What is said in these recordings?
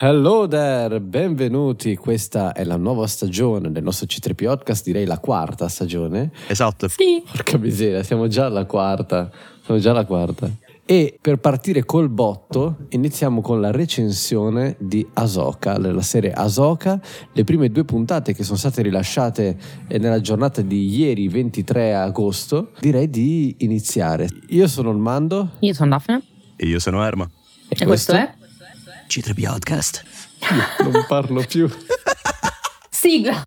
Hello there, benvenuti. Questa è la nuova stagione del nostro C3P Podcast, direi la quarta stagione. Esatto. Sì. Porca miseria, siamo già alla quarta. E per partire col botto iniziamo con la recensione di Ahsoka, della serie Ahsoka, le prime 2 puntate che sono state rilasciate nella giornata di ieri 23 agosto. Direi di iniziare. Io sono il Mando. Io sono Daphne. E io sono Erma. E questo è? C3P Podcast. Non parlo più. Sigla.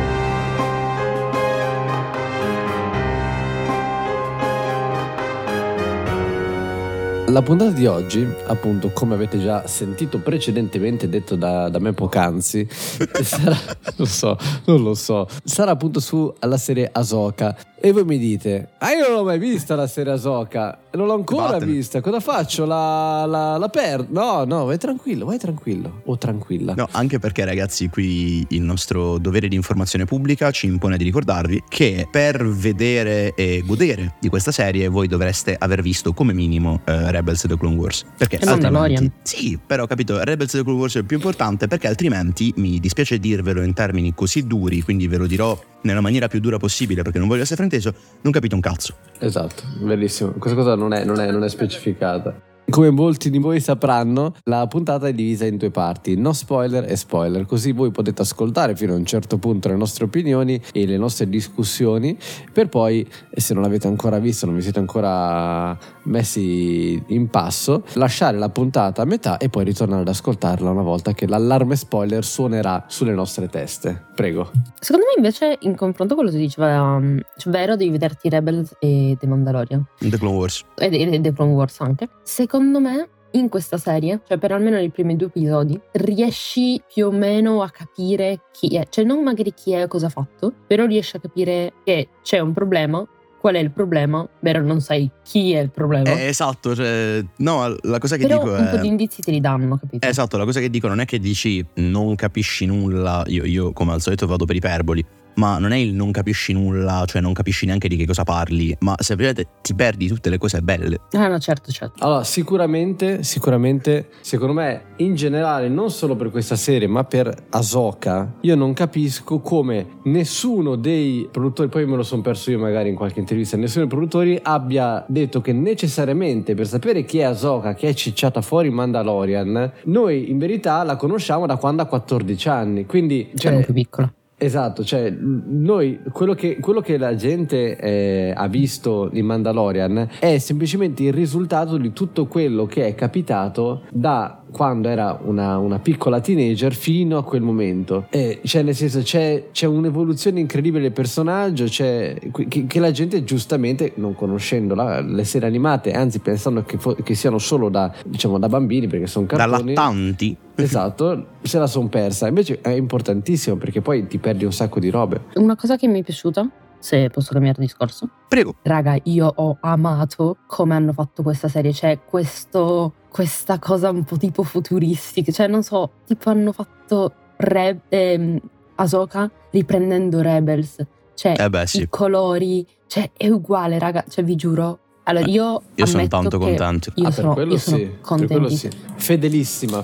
La puntata di oggi, appunto, come avete già sentito precedentemente detto da me poc'anzi, sarà, non lo so, sarà appunto sulla serie Ahsoka. E voi mi dite, io non l'ho mai vista la serie Ahsoka, non l'ho ancora vista, cosa faccio? La perdo? No, vai tranquillo o tranquilla. No, anche perché ragazzi, qui il nostro dovere di informazione pubblica ci impone di ricordarvi che per vedere e godere di questa serie voi dovreste aver visto come minimo Rebels e The Clone Wars. Perché altrimenti, sì, però capito, Rebels e The Clone Wars è il più importante, perché altrimenti, mi dispiace dirvelo in termini così duri, quindi ve lo dirò nella maniera più dura possibile perché non voglio essere frainteso, non capite un cazzo. Esatto, bellissimo. Questa cosa non è specificata. Come molti di voi sapranno, la puntata è divisa in 2 parti, no spoiler e spoiler, così voi potete ascoltare fino a un certo punto le nostre opinioni e le nostre discussioni, per poi, se non l'avete ancora visto, non vi siete ancora messi in passo, lasciare la puntata a metà e poi ritornare ad ascoltarla una volta che l'allarme spoiler suonerà sulle nostre teste. Prego. Secondo me invece, in confronto a quello che diceva, vero, devi vederti Rebels e The Mandalorian The Clone Wars e The Clone Wars anche. Secondo me in questa serie, cioè per almeno nei primi 2 episodi, riesci più o meno a capire chi è, cioè non magari chi è o cosa ha fatto, però riesci a capire che c'è un problema. Qual è il problema? Vero, non sai chi è il problema. Esatto, cioè, no, la cosa che però dico è... un po' di indizi te li danno, capito? Esatto, la cosa che dico non è che dici non capisci nulla, io come al solito vado per iperboli, ma non è il non capisci nulla, cioè non capisci neanche di che cosa parli, ma semplicemente ti perdi tutte le cose belle. No, certo. Allora, sicuramente, secondo me, in generale, non solo per questa serie, ma per Ahsoka, io non capisco come nessuno dei produttori, poi me lo sono perso io magari in qualche intervista, nessuno dei produttori abbia detto che necessariamente per sapere chi è Ahsoka, che è cicciata fuori in Mandalorian, noi in verità la conosciamo da quando ha 14 anni, quindi... Cioè, più piccola. Esatto, cioè noi quello che la gente ha visto in Mandalorian è semplicemente il risultato di tutto quello che è capitato da quando era una piccola teenager fino a quel momento, cioè nel senso c'è un'evoluzione incredibile del personaggio, che la gente giustamente, non conoscendo le serie animate, anzi pensando che siano solo da bambini perché sono cartoni, da lattanti, esatto, se la son persa. Invece è importantissimo perché poi ti perdi un sacco di robe. Una cosa che mi è piaciuta, se posso cambiare discorso, prego. Raga, io ho amato come hanno fatto questa serie, cioè questa cosa un po' tipo futuristica, cioè non so, tipo hanno fatto Ahsoka riprendendo Rebels, cioè sì. I colori, cioè è uguale, raga, cioè vi giuro. Allora io sono tanto contento. Io sono contenta. Sì. Fedelissima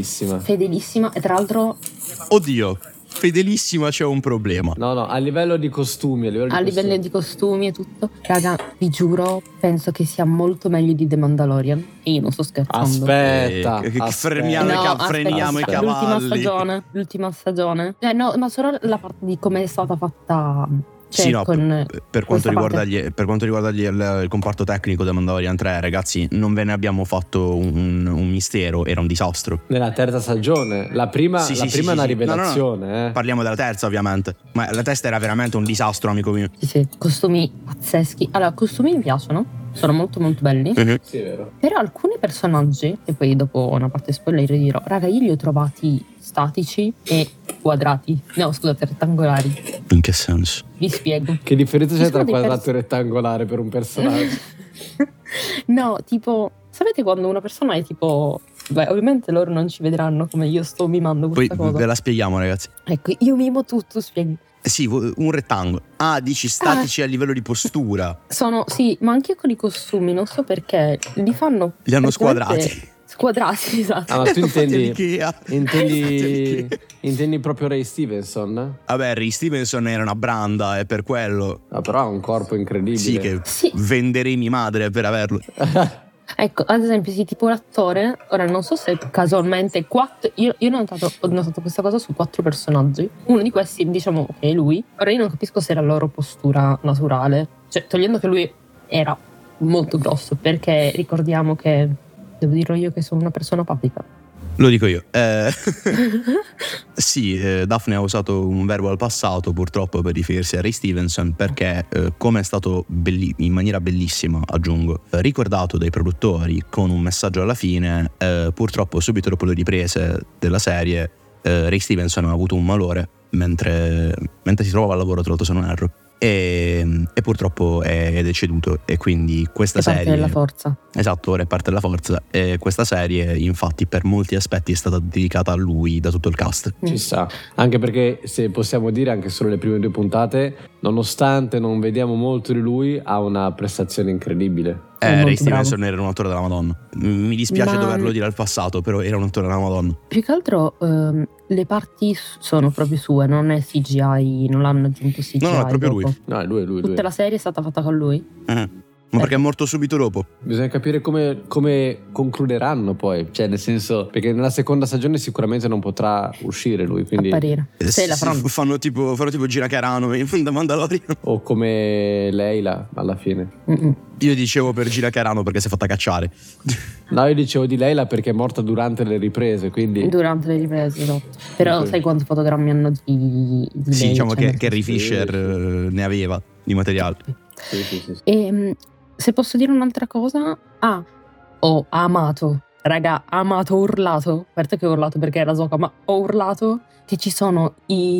e tra l'altro, oddio, fedelissima, c'è un problema. No, a livello di costumi, a livello di costumi e tutto, raga, vi giuro, penso che sia molto meglio di The Mandalorian. E io non sto scherzando. Aspetta. Freniamo i cavalli. L'ultima stagione. No, ma solo la parte di come è stata fatta. Cioè, sì, no, per quanto riguarda il comparto tecnico del Mandalorian 3, ragazzi, non ve ne abbiamo fatto un mistero, era un disastro. Nella terza stagione, la prima è una rivelazione. No. Parliamo della terza, ovviamente, ma la terza era veramente un disastro, amico mio. Sì, costumi pazzeschi. Allora, costumi mi piacciono, sono molto molto belli. Mm-hmm. Sì, è vero. Però alcuni personaggi, e poi dopo una parte spoiler dirò, raga, io li ho trovati statici e quadrati. No, scusate, rettangolari. In che senso? Vi spiego. Che differenza c'è tra quadrato e rettangolare per un personaggio? No, tipo, sapete quando una persona è tipo... Beh, ovviamente loro non ci vedranno come io sto mimando questa cosa. Poi ve la spieghiamo, ragazzi. Ecco, io mimo tutto, spieghi. Sì, un rettangolo. Ah, dici statici a livello di postura. Sì, ma anche con i costumi, non so perché li fanno... Li hanno squadrati. Squadrati, esatto. Ah, ma tu Fatti all'Ikea. intendi proprio Ray Stevenson? Vabbè, Ray Stevenson era una branda, è per quello. Ah, però ha un corpo incredibile. Sì, che Sì. venderei mia madre per averlo. Ecco, ad esempio, sì, tipo l'attore, ora non so se casualmente io ho notato questa cosa su 4 personaggi. Uno di questi, diciamo, che è lui. Ora io non capisco se è la loro postura naturale, cioè togliendo che lui era molto grosso, perché ricordiamo che, devo dirlo io che sono una persona apatica. Lo dico io. Sì, Daphne ha usato un verbo al passato purtroppo per riferirsi a Ray Stevenson perché, come è stato in maniera bellissima, aggiungo, ricordato dai produttori con un messaggio alla fine, purtroppo subito dopo le riprese della serie Ray Stevenson ha avuto un malore mentre si trovava al lavoro, tra l'altro, se non erro. E purtroppo è deceduto, e quindi questa serie parte della forza. Esatto, ora è parte della forza, e questa serie infatti per molti aspetti è stata dedicata a lui da tutto il cast. Ci sta, anche perché, se possiamo dire, anche solo le prime 2 puntate, nonostante non vediamo molto di lui, ha una prestazione incredibile. Ray Stevenson era un attore della Madonna. Mi dispiace doverlo dire al passato, però era un attore della Madonna. Più che altro le parti sono proprio sue, non è CGI, non l'hanno aggiunto CGI. No, è proprio dopo. lui. No, è lui. Tutta la serie è stata fatta con lui? Ma perché è morto subito dopo. Bisogna capire come concluderanno poi, cioè nel senso, perché nella seconda stagione sicuramente non potrà uscire lui, quindi Apparire. Se la fanno tipo Gina Carano in The Mandalorian. o come Leila alla fine. Io dicevo per Gina Carano perché si è fatta cacciare. No, io dicevo di Leila perché è morta durante le riprese, quindi Durante le riprese, esatto. Però Ok. sai quanti fotogrammi hanno di Sì, lei? diciamo Cioè, che Carrie Fisher ne aveva di materiale. sì. E se posso dire un'altra cosa, ho amato, raga, ho urlato, a parte che ho urlato perché era Zoka, ma ho urlato che ci sono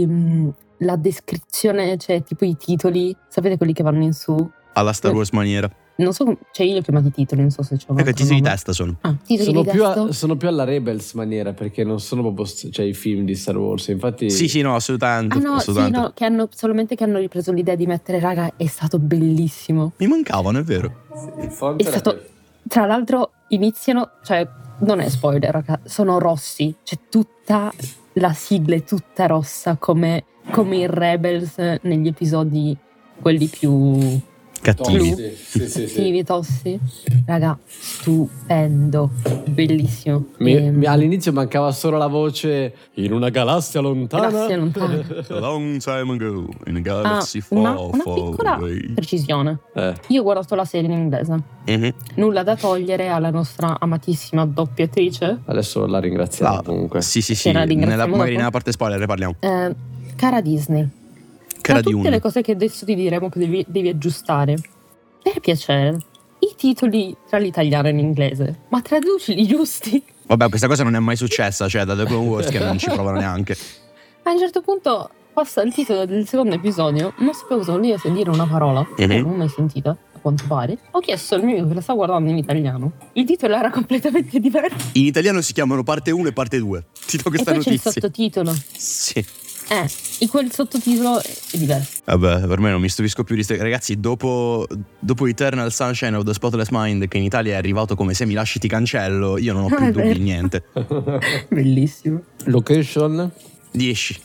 la descrizione, cioè tipo i titoli, sapete quelli che vanno in su? Alla Star Wars maniera. Non so, cioè io li ho chiamati titoli, non so se c'è un Ecco, altro titoli di nome. testa sono. Titoli sono di più, testo. sono più alla Rebels maniera, perché non sono proprio cioè, i film di Star Wars, infatti Sì, no, assolutamente. No, assolutamente. sì, no, che hanno ripreso l'idea di mettere, raga, è stato bellissimo. Mi mancavano, è vero. il font È stato, tra l'altro iniziano, cioè non è spoiler, raga, sono rossi, c'è tutta la sigla è tutta rossa come in Rebels negli episodi quelli più Cattivi. Sì. cattivi, tossi. Raga, stupendo, bellissimo. All'inizio mancava solo la voce in una galassia lontana. Galassia lontana. A long time ago, in a galaxy una far, piccola precisione. Io ho guardato la serie in inglese. Nulla da togliere alla nostra amatissima doppiatrice. Adesso la ringraziamo comunque. Sì. la ringraziamo Magari dopo. nella parte spoiler ne parliamo. Cara Disney, Cara tra di tutte uno. le cose che adesso ti diremo che devi aggiustare, per piacere, i titoli tra l'italiano e l'inglese, ma traducili giusti. Vabbè, questa cosa non è mai successa, cioè da The Clone Wars che non ci provano neanche. A un certo punto passa il titolo del secondo episodio, non sapevo se volesse dire una parola, non l'ho mai sentita, a quanto pare. Ho chiesto al mio amico che la sta guardando in italiano, il titolo era completamente diverso. In italiano si chiamano parte 1 e parte 2. Ti do E questa poi c'è il notizia. sottotitolo. Sì. E quel sottotitolo è diverso. Vabbè, per me non mi stupisco più di ragazzi, dopo Eternal Sunshine of the Spotless Mind, che in Italia è arrivato come Se mi lasci ti cancello, io non ho più è dubbi vero. di niente. Bellissimo. Location? 10.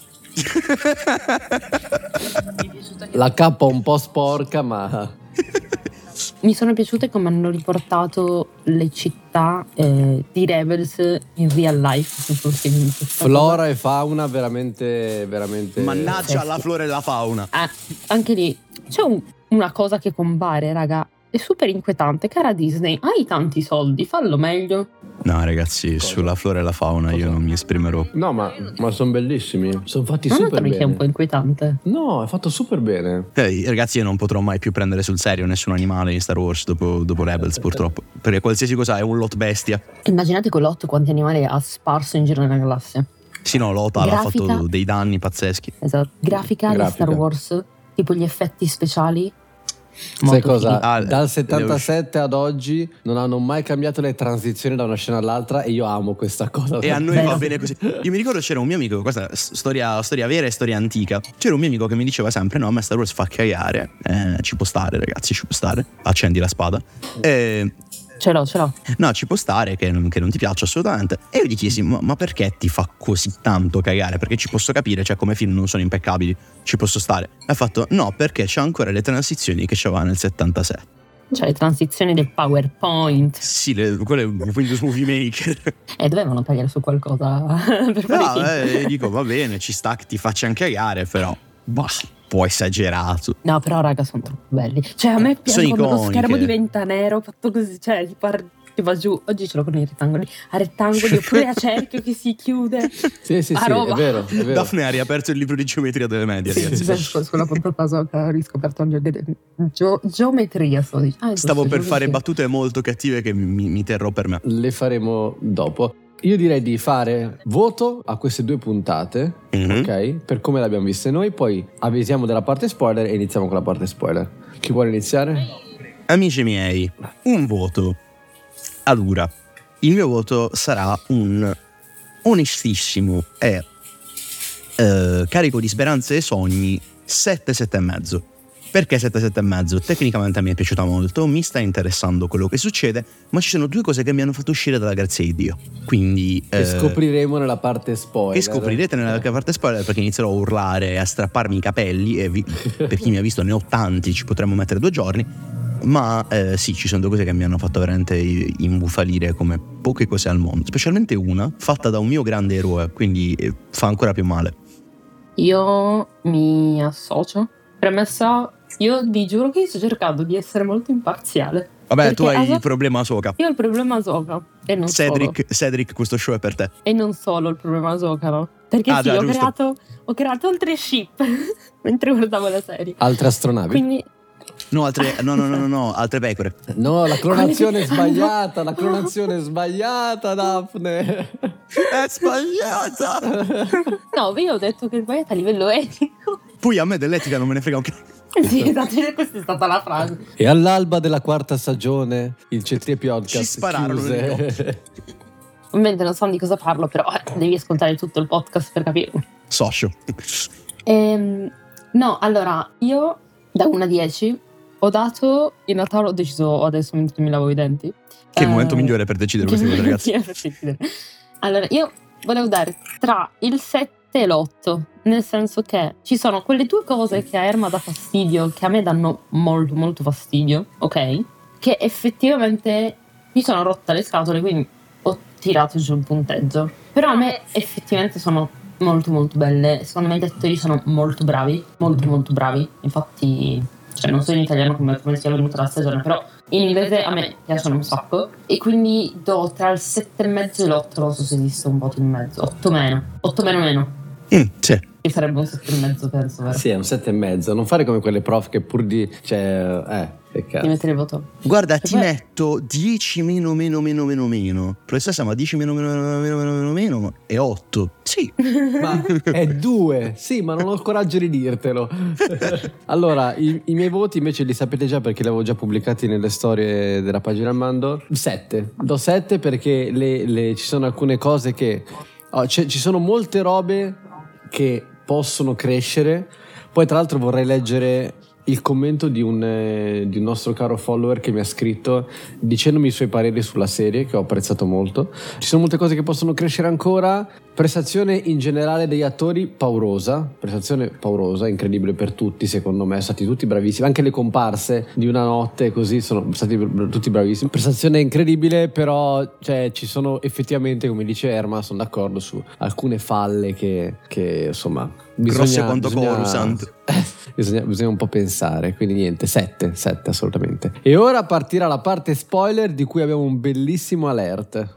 La K un po' sporca, ma Mi sono piaciute come hanno riportato le città di Rebels in real life. Se fosse questa flora e fauna veramente Mannaggia Sì. la flora e la fauna. cosa. Anche lì c'è una cosa che compare, raga. È super inquietante. Cara Disney, hai tanti soldi, fallo meglio. No ragazzi, sulla flora e la fauna io non mi esprimerò. No, ma sono bellissimi. Sono fatti Non super trovi che è un po' bene. inquietante? No, è fatto super bene. Ragazzi, io non potrò mai più prendere sul serio nessun animale in Star Wars dopo Rebels, purtroppo. Perché qualsiasi cosa è un lot bestia. Immaginate con l'otto quanti animali ha sparso in giro nella galassia. Sì, no, Lothal ha Grafica. fatto dei danni pazzeschi. Esatto. Grafica di Star Wars, tipo gli effetti speciali. Sai molto cosa? fighi. Ah, Dal 77 ad oggi non hanno mai cambiato le transizioni da una scena all'altra, e io amo questa cosa. E a noi Vero. va bene così. Io mi ricordo c'era un mio amico, questa è storia vera e storia antica. C'era un mio amico che mi diceva sempre: no, a me Star Wars fa cagare. Ci può stare, ragazzi, ci può stare. Accendi la spada. Ce l'ho. No, ci può stare che non ti piaccia assolutamente. E io gli chiesi, ma perché ti fa così tanto cagare? Perché ci posso capire, cioè come film non sono impeccabili, ci posso stare. Ha fatto, no, perché c'ha ancora le transizioni che c'aveva nel 76. Cioè le transizioni del PowerPoint. Sì, quello è un Windows Movie Maker. Dovevano tagliare su qualcosa per fare No, dico, va bene, ci sta che ti faccia anche cagare, però un po' esagerato. No, però raga, sono troppo belli. Cioè a me piace quando lo schermo diventa nero, fatto così, cioè ti va giù. Oggi ce l'ho con i rettangoli, a rettangoli oppure a cerchio che si chiude. Sì, è vero. Daphne ha riaperto il libro di geometria delle medie, ragazzi. Sulla puntata ho riscoperto geometria, sto dicendo. Stavo per fare battute molto cattive che mi terrò per me. Le faremo dopo. Io direi di fare voto a queste 2 puntate, ok? Per come le abbiamo viste noi, poi avvisiamo della parte spoiler e iniziamo con la parte spoiler. Chi vuole iniziare? Amici miei, un voto. Allora, il mio voto sarà un onestissimo e carico di speranze e sogni 7,5. Perché 7,5? Tecnicamente a me è piaciuta molto, mi sta interessando quello che succede, ma ci sono 2 cose che mi hanno fatto uscire dalla grazia di Dio. Quindi e scopriremo nella parte spoiler. E scoprirete nella parte spoiler, perché inizierò a urlare e a strapparmi i capelli e per chi mi ha visto ne ho tanti, ci potremmo mettere 2 giorni. Ma sì, ci sono 2 cose che mi hanno fatto veramente imbufalire come poche cose al mondo, specialmente una fatta da un mio grande eroe, quindi fa ancora più male. Io mi associo. Premessa, io vi giuro che sto cercando di essere molto imparziale. Vabbè, tu hai il problema Ahsoka. Io ho il problema Ahsoka. E non Cedric, questo show è per te. E non solo il problema Ahsoka, no? Perché sì, ho creato altre ship mentre guardavo la serie. Altre astronavi? Quindi... No, altre pecore. No, la clonazione è sbagliata, Daphne. È sbagliata. No, io ho detto che è sbagliata a livello etico. Poi a me dell'etica non me ne frega un cazzo. Sì, esatto, questa è stata la frase. E all'alba della 4ª stagione il C3 podcast ci spararono ovviamente non so di cosa parlo, però devi ascoltare tutto il podcast per capirlo. Socio. No, allora, io da 1 a 10 ho dato, in realtà l'ho deciso adesso mentre mi lavo i denti. Che è il momento migliore per decidere queste cose, ragazzi. Allora, io volevo dare tra il 7 e l'8, nel senso che ci sono quelle 2 cose che a Erma dà fastidio, che a me danno molto molto fastidio, ok? Che effettivamente mi sono rotta le scatole, quindi ho tirato giù il punteggio. Però a me effettivamente sono molto molto belle. Secondo me i attori sono molto bravi, molto bravi. Infatti, cioè non so in italiano come sia venuta la stagione, però in inglese a me piacciono un sacco. E quindi do tra il 7,5 e l'8, non so se esiste un voto in mezzo. 8 meno. Sì. Che sarebbe un 7,5, penso, vero? Sì, è un 7,5. Non fare come quelle prof che pur di... Cioè, che cazzo. Di mettere il voto. Guarda, ti metto 10 meno. Professoressa, ma 10 meno è 8. Sì. Ma è 2. Sì, ma non ho il coraggio di dirtelo. Allora, i miei voti invece li sapete già perché li avevo già pubblicati nelle storie della pagina al Mando. 7. Do 7 perché ci sono alcune cose che... ci sono molte robe che possono crescere. Poi tra l'altro vorrei leggere il commento di un nostro caro follower che mi ha scritto dicendomi i suoi pareri sulla serie, che ho apprezzato molto. Ci sono molte cose che possono crescere ancora. Prestazione in generale degli attori paurosa, incredibile per tutti, secondo me, sono stati tutti bravissimi, anche le comparse di Una notte così sono stati tutti bravissimi. Prestazione incredibile, però cioè, ci sono effettivamente, come dice Erma, sono d'accordo su alcune falle che insomma grosse quanto Coruscant. Bisogna un po' pensare, quindi niente, 7 assolutamente. E ora partirà la parte spoiler di cui abbiamo un bellissimo alert.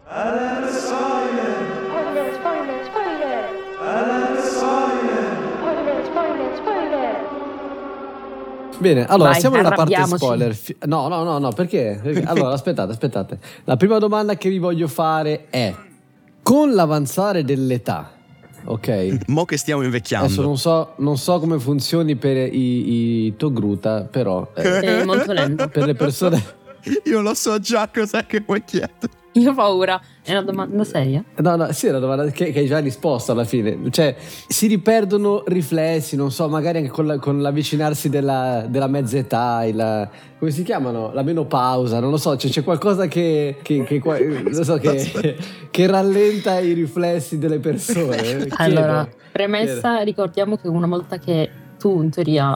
Bene, allora vai, siamo nella parte spoiler. No, perché? Allora, aspettate. La prima domanda che vi voglio fare è: con l'avanzare dell'età, ok? Mo che stiamo invecchiando. Adesso non so come funzioni per i Togruta, però è molto lento. Per le persone. Io lo so già cos'è che vuoi chiedere. Io ho paura. È una domanda seria? No, sì, è una domanda che hai già risposto alla fine. Cioè, si riperdono riflessi, non so, magari anche con l'avvicinarsi della mezza età, come si chiamano? La menopausa, non lo so, c'è qualcosa che non so, che rallenta i riflessi delle persone. Allora, premessa, ricordiamo che una volta che tu in teoria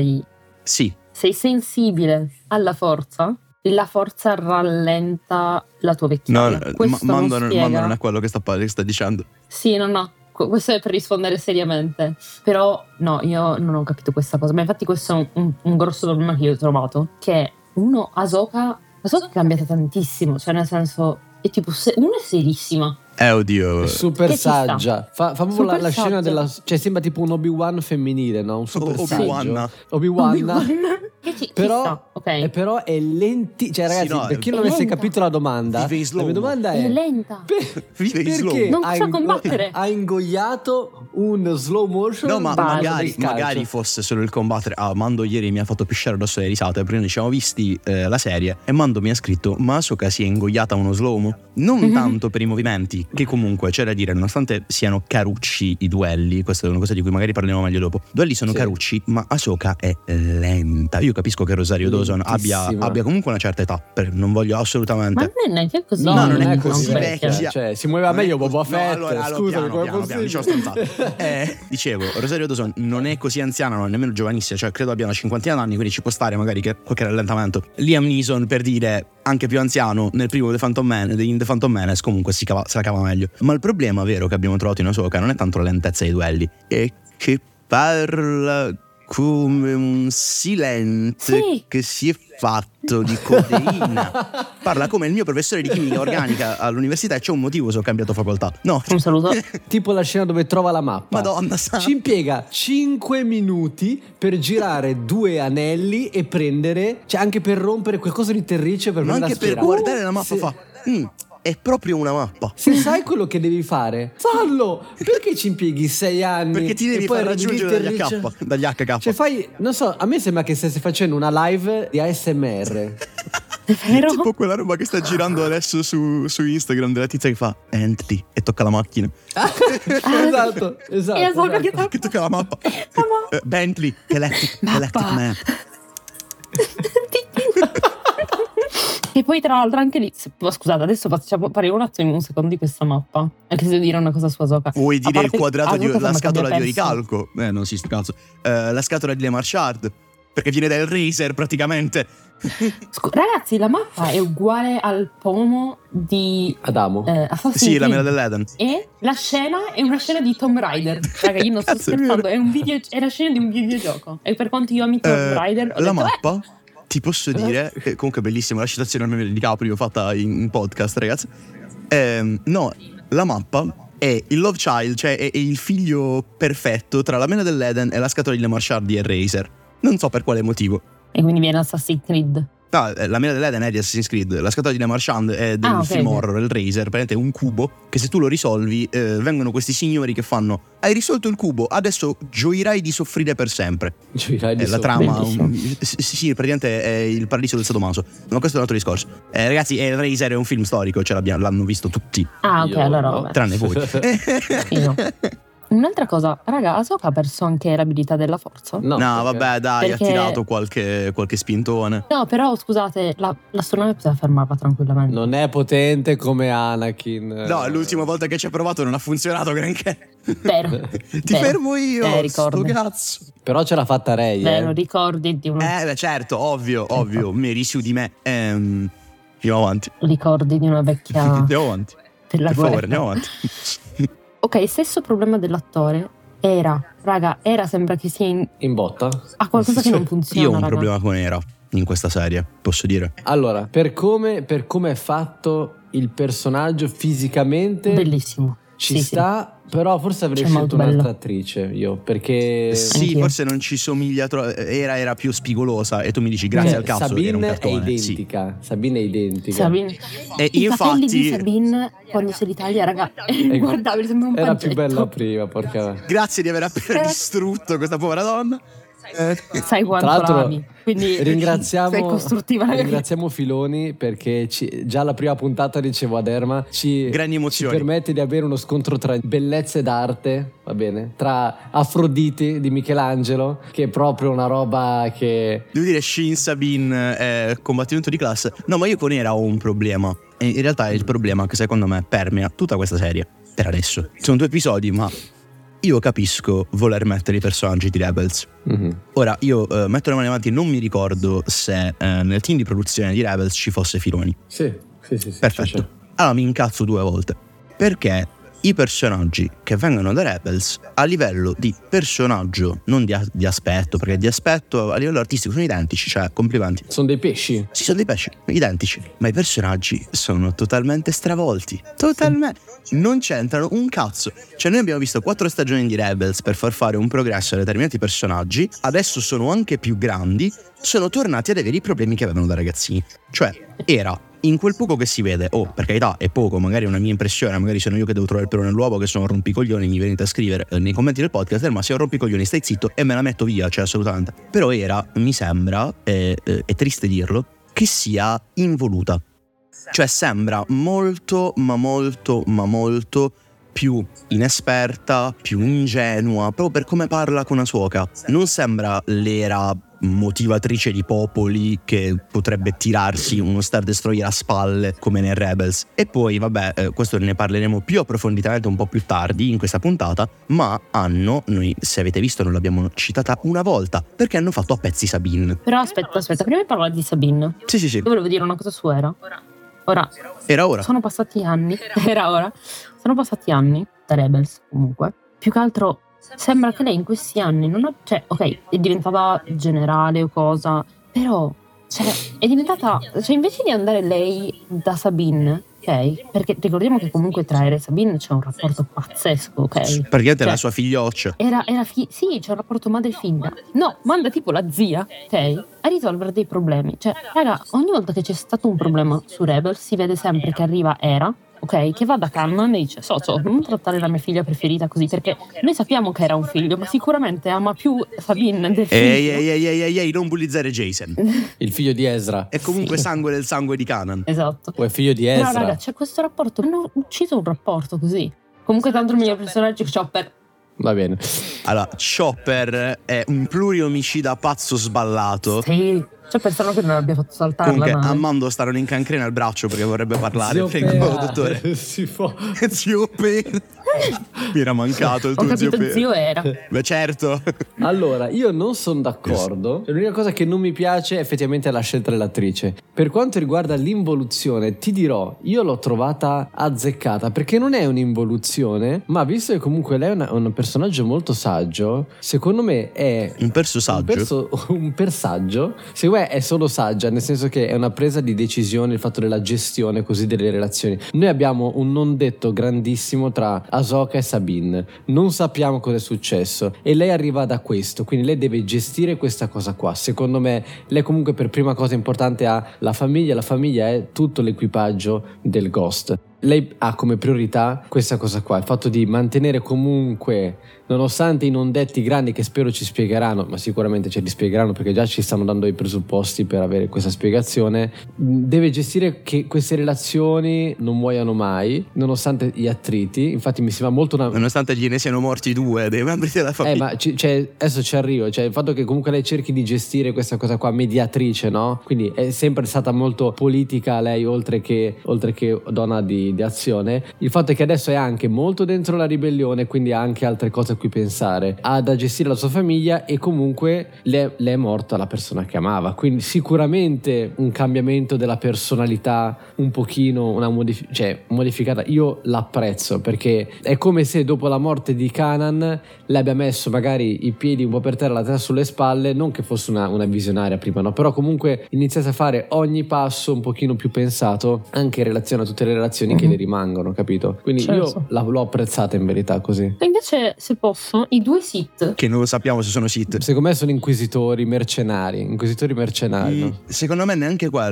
sei sensibile alla forza, la forza rallenta la tua vecchiaia. Mando non è quello che sta dicendo. Sì, no. Questo è per rispondere seriamente. Però no, io non ho capito questa cosa. Ma infatti questo è un grosso problema che io ho trovato. Che Ahsoka è cambiata tantissimo. Cioè nel senso, è tipo, uno è serissima. Oddio. È super saggia. Fa proprio la scena della. Cioè, sembra tipo un Obi-Wan femminile, no? Un super saggio. Obi-Wan. Però, okay. Però è lenti. Cioè, ragazzi, per chi non avesse capito la domanda, la mia domanda è lenta. Perché non sa combattere? Ha ingoiato un slow motion? No, ma magari fosse solo il combattere. Mando ieri mi ha fatto pisciare addosso le risate. Prima ci siamo visti la serie e Mando mi ha scritto: ma Ahsoka si è ingoiata uno slow-mo? Non tanto per i movimenti, che comunque c'è da dire, nonostante siano carucci i duelli, questa è una cosa di cui magari parleremo meglio dopo. Duelli sono carucci, ma Ahsoka è lenta. Io capisco che Rosario Dawson abbia comunque una certa età, non voglio assolutamente. Ma non è neanche così. No, non è così vecchia. Cioè, si muoveva meglio Boba Fett. Allora, scusami, come dicevo, Rosario Dawson non è così anziana, non è nemmeno giovanissima, cioè credo abbia una cinquantina d'anni, quindi ci può stare magari che qualche rallentamento. Liam Neeson, per dire, anche più anziano, nel primo The Phantom Menace comunque se la cava meglio. Ma il problema vero che abbiamo trovato in Ahsoka non è tanto la lentezza dei duelli, è che parla come un silente che si è fatto di codeina. Parla come il mio professore di chimica organica all'università e c'è un motivo se ho cambiato facoltà. No, un saluto. Tipo la scena dove trova la mappa. Madonna ci impiega 5 minuti per girare 2 anelli e prendere, cioè anche per rompere qualcosa di terriccio per anche per guardare la mappa fa è proprio una mappa. Se sai quello che devi fare, fallo. Perché ci impieghi 6 anni? Perché ti devi far raggiungere dagli HK. Cioè fai, non so, a me sembra che stessi facendo una live di ASMR. Vero? Tipo quella roba che sta girando adesso su Instagram della tizia che fa entry e tocca la macchina. Esatto. Che tocca la mappa. Bentley Electric Man. E poi tra l'altro anche lì, scusate, adesso parliamo un attimo, un secondo di questa mappa, anche se devo dire una cosa su Ahsoka. Vuoi dire il quadrato la scatola di ricalco? Non si sta cazzo. La scatola di Le Marchard, perché viene dal Razer praticamente. Ragazzi, la mappa è uguale al pomo di Adamo. Sì, la mela dell'Eden. E la scena è una scena di Tomb Raider. Raga, io non sto scherzando, è la scena di un videogioco. E per quanto io ami Tomb Raider, ho la detto, mappa ti posso dire che comunque è bellissima la citazione al meme di DiCaprio fatta in podcast, ragazzi. No, la mappa è il love child, cioè è il figlio perfetto tra la mela dell'Eden e la scatola di Le Marchard di Razer. Non so per quale motivo. E quindi viene Assassin's Creed. No, la mela dell'Eden è di Assassin's Creed. La scatola di Le Marchand è del film horror, il Razer. Praticamente è un cubo che se tu lo risolvi vengono questi signori che fanno: hai risolto il cubo, adesso gioirai di soffrire per sempre. Gioirai di la trama sì, praticamente è il paradiso del sadomaso. Ma questo è un altro discorso. Ragazzi, il Razer è un film storico, l'hanno visto tutti. Ok, allora vabbè. Tranne voi. Io. Un'altra cosa, raga, Ahsoka ha perso anche l'abilità della forza? No, vabbè, dai, perché... ha tirato qualche spintone. No, però scusate, l'astronave poteva fermarla tranquillamente. Non è potente come Anakin. No, l'ultima volta che ci ha provato non ha funzionato granché. Vero. Ti fermo io, sto cazzo. Però ce l'ha fatta Rey. Vero, ricordi di uno. Certo, ovvio, meri su di me. Andiamo avanti. Ricordi di una vecchia. Andiamo avanti. Per favore, andiamo avanti. Ok, stesso problema dell'attore era sembra che sia in botta. Ha qualcosa che non funziona. Io ho un problema con Era in questa serie, posso dire. Allora, per come è fatto il personaggio fisicamente, bellissimo. Ci sta. Però forse avrei scelto un'altra attrice io, perché sì, forse non ci somiglia troppo. Era più spigolosa e tu mi dici grazie al cazzo Sabine era un cartone. è identica. Sì. Sabine è identica. E i infatti di Sabine quando se l'Italia, raga, guardabile, sembra un era paggetto. più bella prima, porca. Grazie di aver appena distrutto questa povera donna. sai quanto Tra l'altro, l'ami, quindi sei costruttiva. ringraziamo Filoni perché già la prima puntata, dicevo ad Erma, ci permette di avere uno scontro tra bellezze d'arte, va bene, tra Afroditi di Michelangelo, che è proprio una roba che... Devo dire, Shin Sabine è combattimento di classe. No, ma io con Era ho un problema, e in realtà è il problema che secondo me permea tutta questa serie per adesso. Sono 2 episodi, ma io capisco voler mettere i personaggi di Rebels. Mm-hmm. Ora, io metto le mani avanti, non mi ricordo se nel team di produzione di Rebels ci fosse Filoni. Sì. Perfetto. Allora mi incazzo 2 volte, perché i personaggi che vengono da Rebels a livello di personaggio, non di aspetto, perché di aspetto a livello artistico sono identici, cioè complimenti. Sono dei pesci. Sì, sono dei pesci, identici. Ma i personaggi sono totalmente stravolti. Totalmente. Non c'entrano un cazzo. Cioè noi abbiamo visto 4 stagioni di Rebels per far fare un progresso a determinati personaggi. Adesso sono anche più grandi. Sono tornati ad avere i problemi che avevano da ragazzini. Cioè, Era... in quel poco che si vede, per carità è poco, magari è una mia impressione, magari sono io che devo trovare il pelo nell'uovo, che sono un rompicoglioni, mi venite a scrivere nei commenti del podcast, ma se ho rompicoglioni stai zitto e me la metto via, cioè assolutamente. Però Era, mi sembra, è triste dirlo, che sia involuta. Cioè sembra molto più inesperta, più ingenua, proprio per come parla con Ahsoka. Non sembra l'Era motivatrice di popoli che potrebbe tirarsi uno Star Destroyer a spalle come nel Rebels. E poi vabbè, questo ne parleremo più approfonditamente un po' più tardi in questa puntata, ma noi, se avete visto, non l'abbiamo citata una volta perché hanno fatto a pezzi Sabine. Però aspetta, prima di parlare di Sabine, sì. Io volevo dire una cosa su Era. Era ora. Sono passati anni. Era ora. Sono passati anni da Rebels, comunque. Più che altro sembra che lei in questi anni non ha... Cioè, ok, è diventata generale o cosa, però, è diventata... Cioè, invece di andare lei da Sabine, ok? Perché ricordiamo che comunque tra Era e Sabine c'è un rapporto pazzesco, ok? Praticamente la sua figlioccia. Sì, c'è un rapporto madre-figlia. No, manda tipo la zia, ok? A risolvere dei problemi. Cioè, raga, ogni volta che c'è stato un problema su Rebels si vede sempre che arriva Era, ok, che va da Kanan e dice Socio, non trattare la mia figlia preferita così, perché noi sappiamo che era un figlio, ma sicuramente ama più Sabine del figlio. Ehi, non bullizzare Jason. Il figlio di Ezra. È comunque sangue del sangue di Kanan. Esatto. O è figlio di Ezra. Però raga, c'è questo rapporto, hanno ucciso un rapporto così. Comunque tanto il miglior personaggio è Chopper. Va bene. Allora, Chopper è un pluriomicida pazzo sballato. Sì. Cioè pensano che non abbia fatto saltare comunque, la nave. a Mando stanno in cancrena al braccio perché vorrebbe parlare. Prego, dottore. Si può. Zio Per. Mi era mancato il tuo zio Per. Zio Era. Beh, certo. Allora, io non sono d'accordo. L'unica cosa che non mi piace effettivamente è la scelta dell'attrice. Per quanto riguarda l'involuzione, ti dirò, io l'ho trovata azzeccata perché non è un'involuzione, ma visto che comunque lei è un personaggio molto saggio, secondo me è un perso saggio. Un persaggio. Secondo me è solo saggia, nel senso che è una presa di decisione, il fatto della gestione così delle relazioni. Noi abbiamo un non detto grandissimo tra Ahsoka e Sabine, non sappiamo cosa è successo e lei arriva da questo, quindi lei deve gestire questa cosa qua. Secondo me lei comunque per prima cosa importante ha la famiglia è tutto l'equipaggio del Ghost. Lei ha come priorità questa cosa qua, il fatto di mantenere comunque, nonostante i non detti grandi che spero ci spiegheranno, ma sicuramente ce li spiegheranno perché già ci stanno dando i presupposti per avere questa spiegazione, deve gestire che queste relazioni non muoiano mai, nonostante gli attriti. Infatti mi sembra molto nonostante gliene siano morti 2 dei membri della famiglia. Ma adesso ci arrivo, cioè il fatto che comunque lei cerchi di gestire questa cosa qua, mediatrice, no? Quindi è sempre stata molto politica lei, oltre che donna di azione. Il fatto è che adesso è anche molto dentro la ribellione, quindi ha anche altre cose a cui pensare, ha da gestire la sua famiglia e comunque le è morta la persona che amava, quindi sicuramente un cambiamento della personalità, un pochino una modificata. Io l'apprezzo perché è come se dopo la morte di Kanan le abbia messo magari i piedi un po' per terra, la testa sulle spalle, non che fosse una visionaria prima, no, però comunque iniziasse a fare ogni passo un pochino più pensato anche in relazione a tutte le relazioni che le rimangono, capito? Quindi certo. Io l'ho apprezzata in verità così. E invece, se posso, i 2 Sith, che non lo sappiamo se sono Sith, secondo me sono inquisitori mercenari, no? Secondo me neanche quello.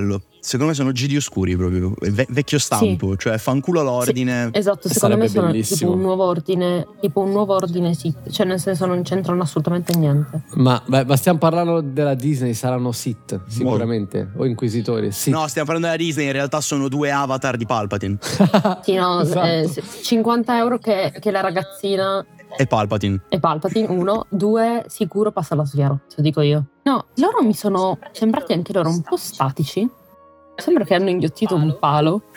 Secondo me sono Jedi oscuri proprio, vecchio stampo, Sì. cioè fanculo l'ordine. Sì, esatto, secondo me Sarebbe sono bellissimo. tipo un nuovo ordine Sith, cioè nel senso non c'entrano assolutamente niente. Ma stiamo parlando della Disney, saranno Sith sicuramente, o Inquisitori. Sith. No, stiamo parlando della Disney, in realtà sono 2 avatar di Palpatine. Sì, no, Esatto. 50 euro che la ragazzina E Palpatine. è Palpatine, 1, 2, sicuro passa la schiaro, te lo dico io. No, loro mi sono sembrati anche loro un po' statici. Sembra che hanno inghiottito un palo.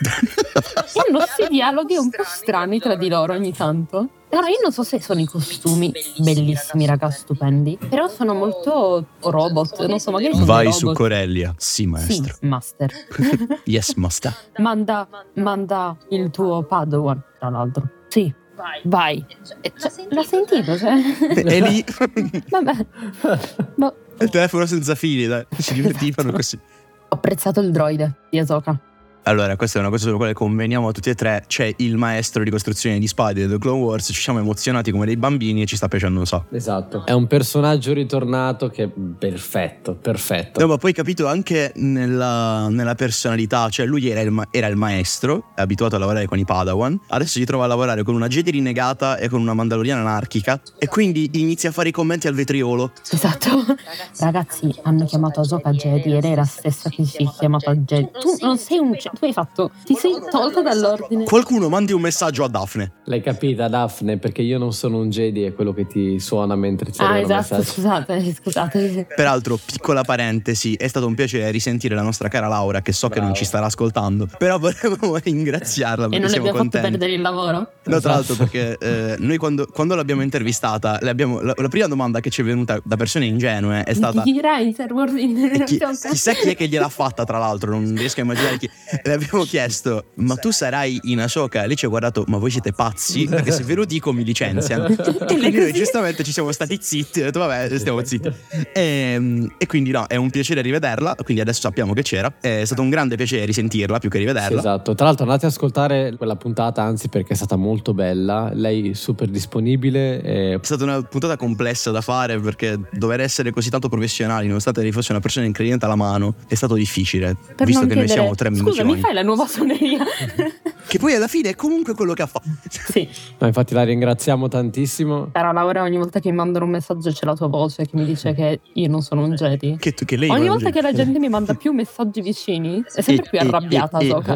E hanno questi dialoghi un po' strani tra di loro ogni tanto. Ora io non so se sono i costumi bellissimi, raga, stupendi, però sono molto robot, non so, magari sono Vai dei su robot. Corellia. Sì, maestro. Sì, master. Yes, master. manda il tuo Padawan, tra l'altro. Sì, vai. L'ha sentito, cioè. E lì Vabbè. Ma il telefono senza fili, dai. Si divertivano così. ho apprezzato il droide di Ahsoka. Allora, questa è una cosa sulla quale conveniamo tutti e tre. C'è il maestro di costruzione di spade The Clone Wars. Ci siamo emozionati come dei bambini e ci sta piacendo un sacco. Esatto. È un personaggio ritornato che è perfetto. No, ma poi capito anche nella personalità. Cioè lui era il maestro, è abituato a lavorare con i Padawan. Adesso si trova a lavorare con una Jedi rinnegata e con una Mandaloriana anarchica. E quindi inizia a fare i commenti al vetriolo. Esatto. Ragazzi, hanno chiamato Ahsoka Jedi ed è la stessa che si è chiamata Jedi. Tu non sei un Jedi, tu hai fatto, ti sei tolta dall'ordine. Qualcuno mandi un messaggio a Daphne. L'hai capita, Daphne? Perché io non sono un Jedi, è quello che ti suona mentre ci Ah, arrivano esatto, messaggi. scusate. Peraltro, piccola parentesi, è stato un piacere risentire la nostra cara Laura, che so che non ci starà ascoltando, però vorremmo ringraziarla E perché non le siamo abbiamo fatto contenti. perdere il lavoro? No, tra l'altro perché noi quando l'abbiamo intervistata, la prima domanda che ci è venuta da persone ingenue è stata Dirai Star Wars in chissà chi è che gliel'ha fatta, tra l'altro non riesco a immaginare chi. Le abbiamo chiesto: ma tu sarai in Ahsoka? Lei ci ha guardato: ma voi siete pazzi? Perché se ve lo dico mi licenziano. E quindi noi giustamente ci siamo stati zitti. Ho detto vabbè, stiamo zitti. E quindi no, è un piacere rivederla. Quindi adesso sappiamo che c'era. È stato un grande piacere risentirla più che Sì, rivederla. esatto. Tra l'altro andate ad ascoltare quella puntata, anzi, perché è stata molto bella. Lei super disponibile. È stata una puntata complessa da fare perché dover essere così tanto professionali, nonostante lei fosse una persona incredibile alla mano, è stato difficile. Per visto non che noi chiedere, siamo 3 scusa, minchioni. mi fai la nuova suoneria? Che poi alla fine è comunque quello che ha fatto. Sì. No, infatti la ringraziamo tantissimo. Cara Laura, ogni volta che mi mandano un messaggio c'è la tua voce che mi dice che io non sono un Jedi. Che lei Ogni non- volta che la gente mi manda più messaggi vicini è sempre più arrabbiata Ahsoka.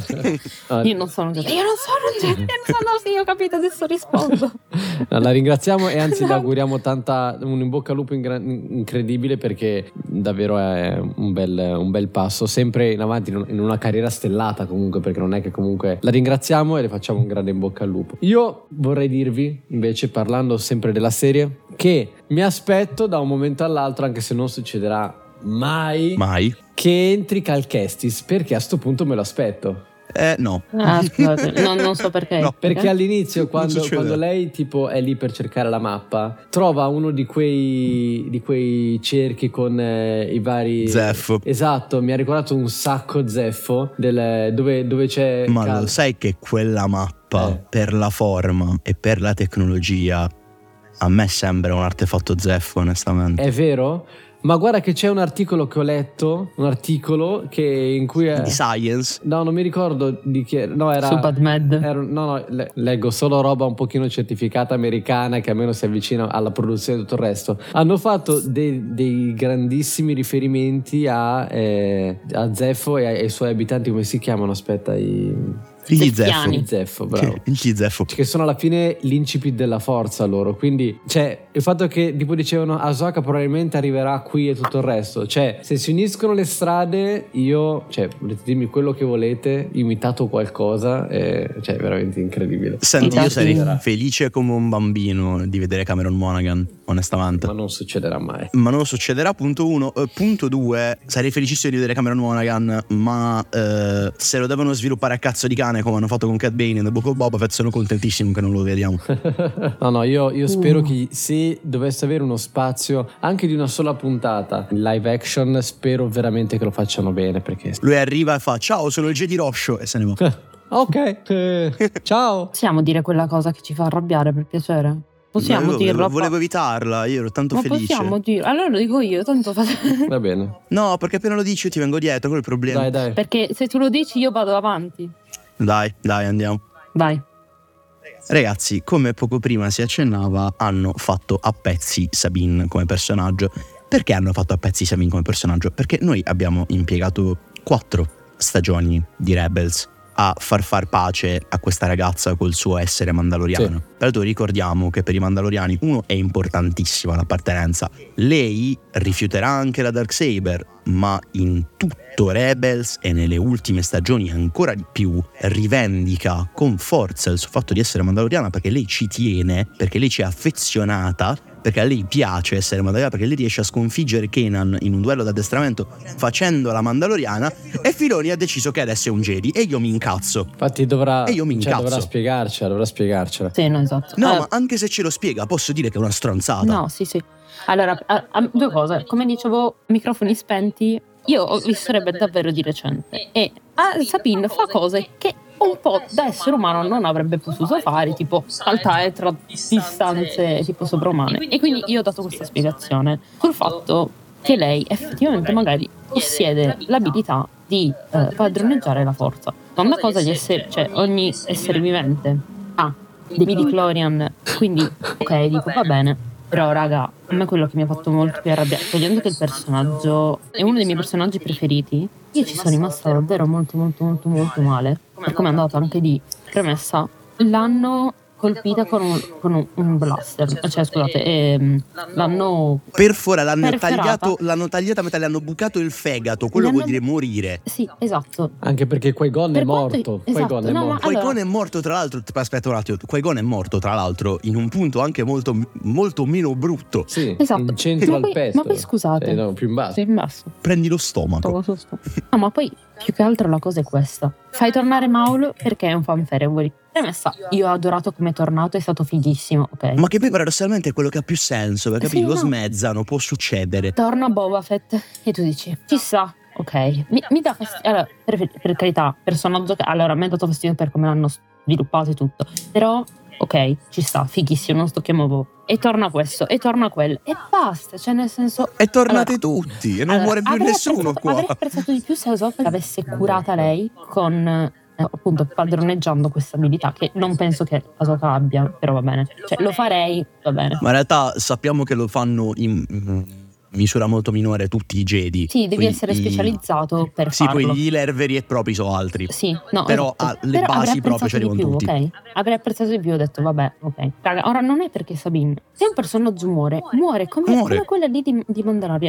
Io non sono un Jedi. Io non sono un Jedi. Sì, ho capito, adesso rispondo. No, la ringraziamo e anzi le auguriamo un in bocca al lupo incredibile, perché davvero è un bel passo sempre in avanti in una carriera stellata, comunque, perché non è che comunque la ringraziamo e le facciamo un grande in bocca al lupo. Io vorrei dirvi invece, parlando sempre della serie, che mi aspetto da un momento all'altro, anche se non succederà mai, che entri Cal Kestis, perché a sto punto me lo aspetto. No. Ah, scusate, non so perché. No, Perché all'inizio, quando succede. lei tipo è lì per cercare la mappa, trova uno di quei cerchi con i vari Zeffo. Esatto, mi ha ricordato un sacco Zeffo dove c'è Ma Cal. lo sai che quella mappa per la forma e per la tecnologia a me sembra un artefatto Zeffo, onestamente. È vero? Ma guarda che c'è un articolo che ho letto, in cui Di Science. No, non mi ricordo di chi era. No, era Su PubMed. Leggo solo roba un pochino certificata americana che almeno si avvicina alla produzione di tutto il resto. Hanno fatto dei grandissimi riferimenti a Zeffo e ai suoi abitanti, come si chiamano? Aspetta, Gli Zeffiani. Zeffo, bravo. Gli Zeffo. Che sono alla fine l'incipit della forza loro. Quindi, cioè, il fatto che tipo dicevano Ahsoka probabilmente arriverà qui e tutto il resto. Cioè, se si uniscono le strade, volete dirmi quello che volete, imitato qualcosa, cioè, veramente incredibile. Senti, io sarei Esatto. felice come un bambino di vedere Cameron Monaghan, onestamente. Ma non succederà mai. Ma non succederà, punto 1. Punto 2, sarei felicissimo di vedere Cameron Monaghan, ma se lo devono sviluppare a cazzo di cane come hanno fatto con Cat Bane in The Book of Boba Fett, sono contentissimo che non lo vediamo. No, io spero che se dovesse avere uno spazio anche di una sola puntata in live action, spero veramente che lo facciano bene, perché Lui arriva e fa: ciao, sono il Jedi Roscio, e se ne va. ok, ciao. Possiamo dire quella cosa che ci fa arrabbiare, per piacere? Possiamo dirlo. Volevo evitarla, io ero tanto felice. Possiamo dirlo. Allora lo dico io, tanto Va bene. No, perché appena lo dici io ti vengo dietro, quel è il problema. Dai. Perché se tu lo dici io vado avanti. Dai, andiamo. Vai. Ragazzi, come poco prima si accennava, hanno fatto a pezzi Sabine come personaggio. Perché hanno fatto a pezzi Sabine come personaggio? Perché noi abbiamo impiegato 4 stagioni di Rebels a far pace a questa ragazza col suo essere mandaloriano. Sì. Tra l'altro ricordiamo che per i mandaloriani, uno, è importantissima l'appartenenza. Lei rifiuterà anche la Darksaber, ma in tutto Rebels e nelle ultime stagioni ancora di più rivendica con forza il suo fatto di essere mandaloriana, perché lei ci tiene, perché lei ci è affezionata, perché a lei piace essere mandaloriana, perché lei riesce a sconfiggere Kanan in un duello d'addestramento facendo la mandaloriana, e Filoni ha deciso che adesso è un Jedi e io mi incazzo. Infatti dovrà incazzo. dovrà spiegarcela. Sì, no, esatto. No, ma anche se ce lo spiega posso dire che è una stronzata. No, sì. Allora, due cose. Come dicevo, microfoni spenti. Io ho visto Rebels davvero di recente e Sabine fa cose che un po' da essere umano non avrebbe potuto fare, tipo saltare tra distanze tipo sovrumane. E quindi io ho dato questa spiegazione sul fatto che lei effettivamente magari possiede l'abilità di padroneggiare la forza. Seconda cosa, ogni essere vivente ha dei midi-chlorian, quindi ok, dico va bene. Però raga, a me quello che mi ha fatto molto più arrabbiare, togliendo che il personaggio è uno dei miei personaggi preferiti, io ci sono rimasta davvero molto male, per come è andato anche di premessa. L'hanno colpita con un blaster, cioè scusate, l'hanno tagliata a metà, le hanno bucato il fegato, quello vuol dire morire. Sì, esatto. Anche perché Qui-Gon è morto. Esatto, Qui-Gon è morto tra l'altro, aspetta un attimo, Qui-Gon è morto tra l'altro in un punto anche molto, molto meno brutto. Sì, esatto. in centro al petto. Ma poi scusate. No, più in basso. Sì, in basso. Prendi lo stomaco. No, ma poi più che altro la cosa è questa. Fai tornare Maul perché è un fan favorite. Premessa, io ho adorato come è tornato, è stato fighissimo, ok? Ma che poi paradossalmente è quello che ha più senso, perché Sì, lo no. smezzano, può succedere. Torna Boba Fett e tu dici, chissà, ok, mi dà fastidio. Allora, per carità, personaggio che allora a me ha dato fastidio per come l'hanno sviluppato e tutto, però ok, ci sta, fighissimo, non stocchiamo Boba. E torna questo, e torna quello, e basta, cioè nel senso... E tornate tutti, e non muore più nessuno qua. Avrei apprezzato di più se Ahsoka l'avesse curata lei con... appunto padroneggiando questa abilità che non penso che Ahsoka abbia, però va bene, cioè lo farei, va bene. Ma in realtà sappiamo che lo fanno in misura molto minore tutti i Jedi. Sì, devi essere specializzato per farlo. Sì, poi gli healer veri e propri sono altri. Sì, no, però esatto. le basi proprio ce li hanno tutti. Ok, avrei apprezzato di più, ho detto vabbè, ok. Raga, ora non è perché Sabine, se un personaggio muore come quella lì di Mandalorian,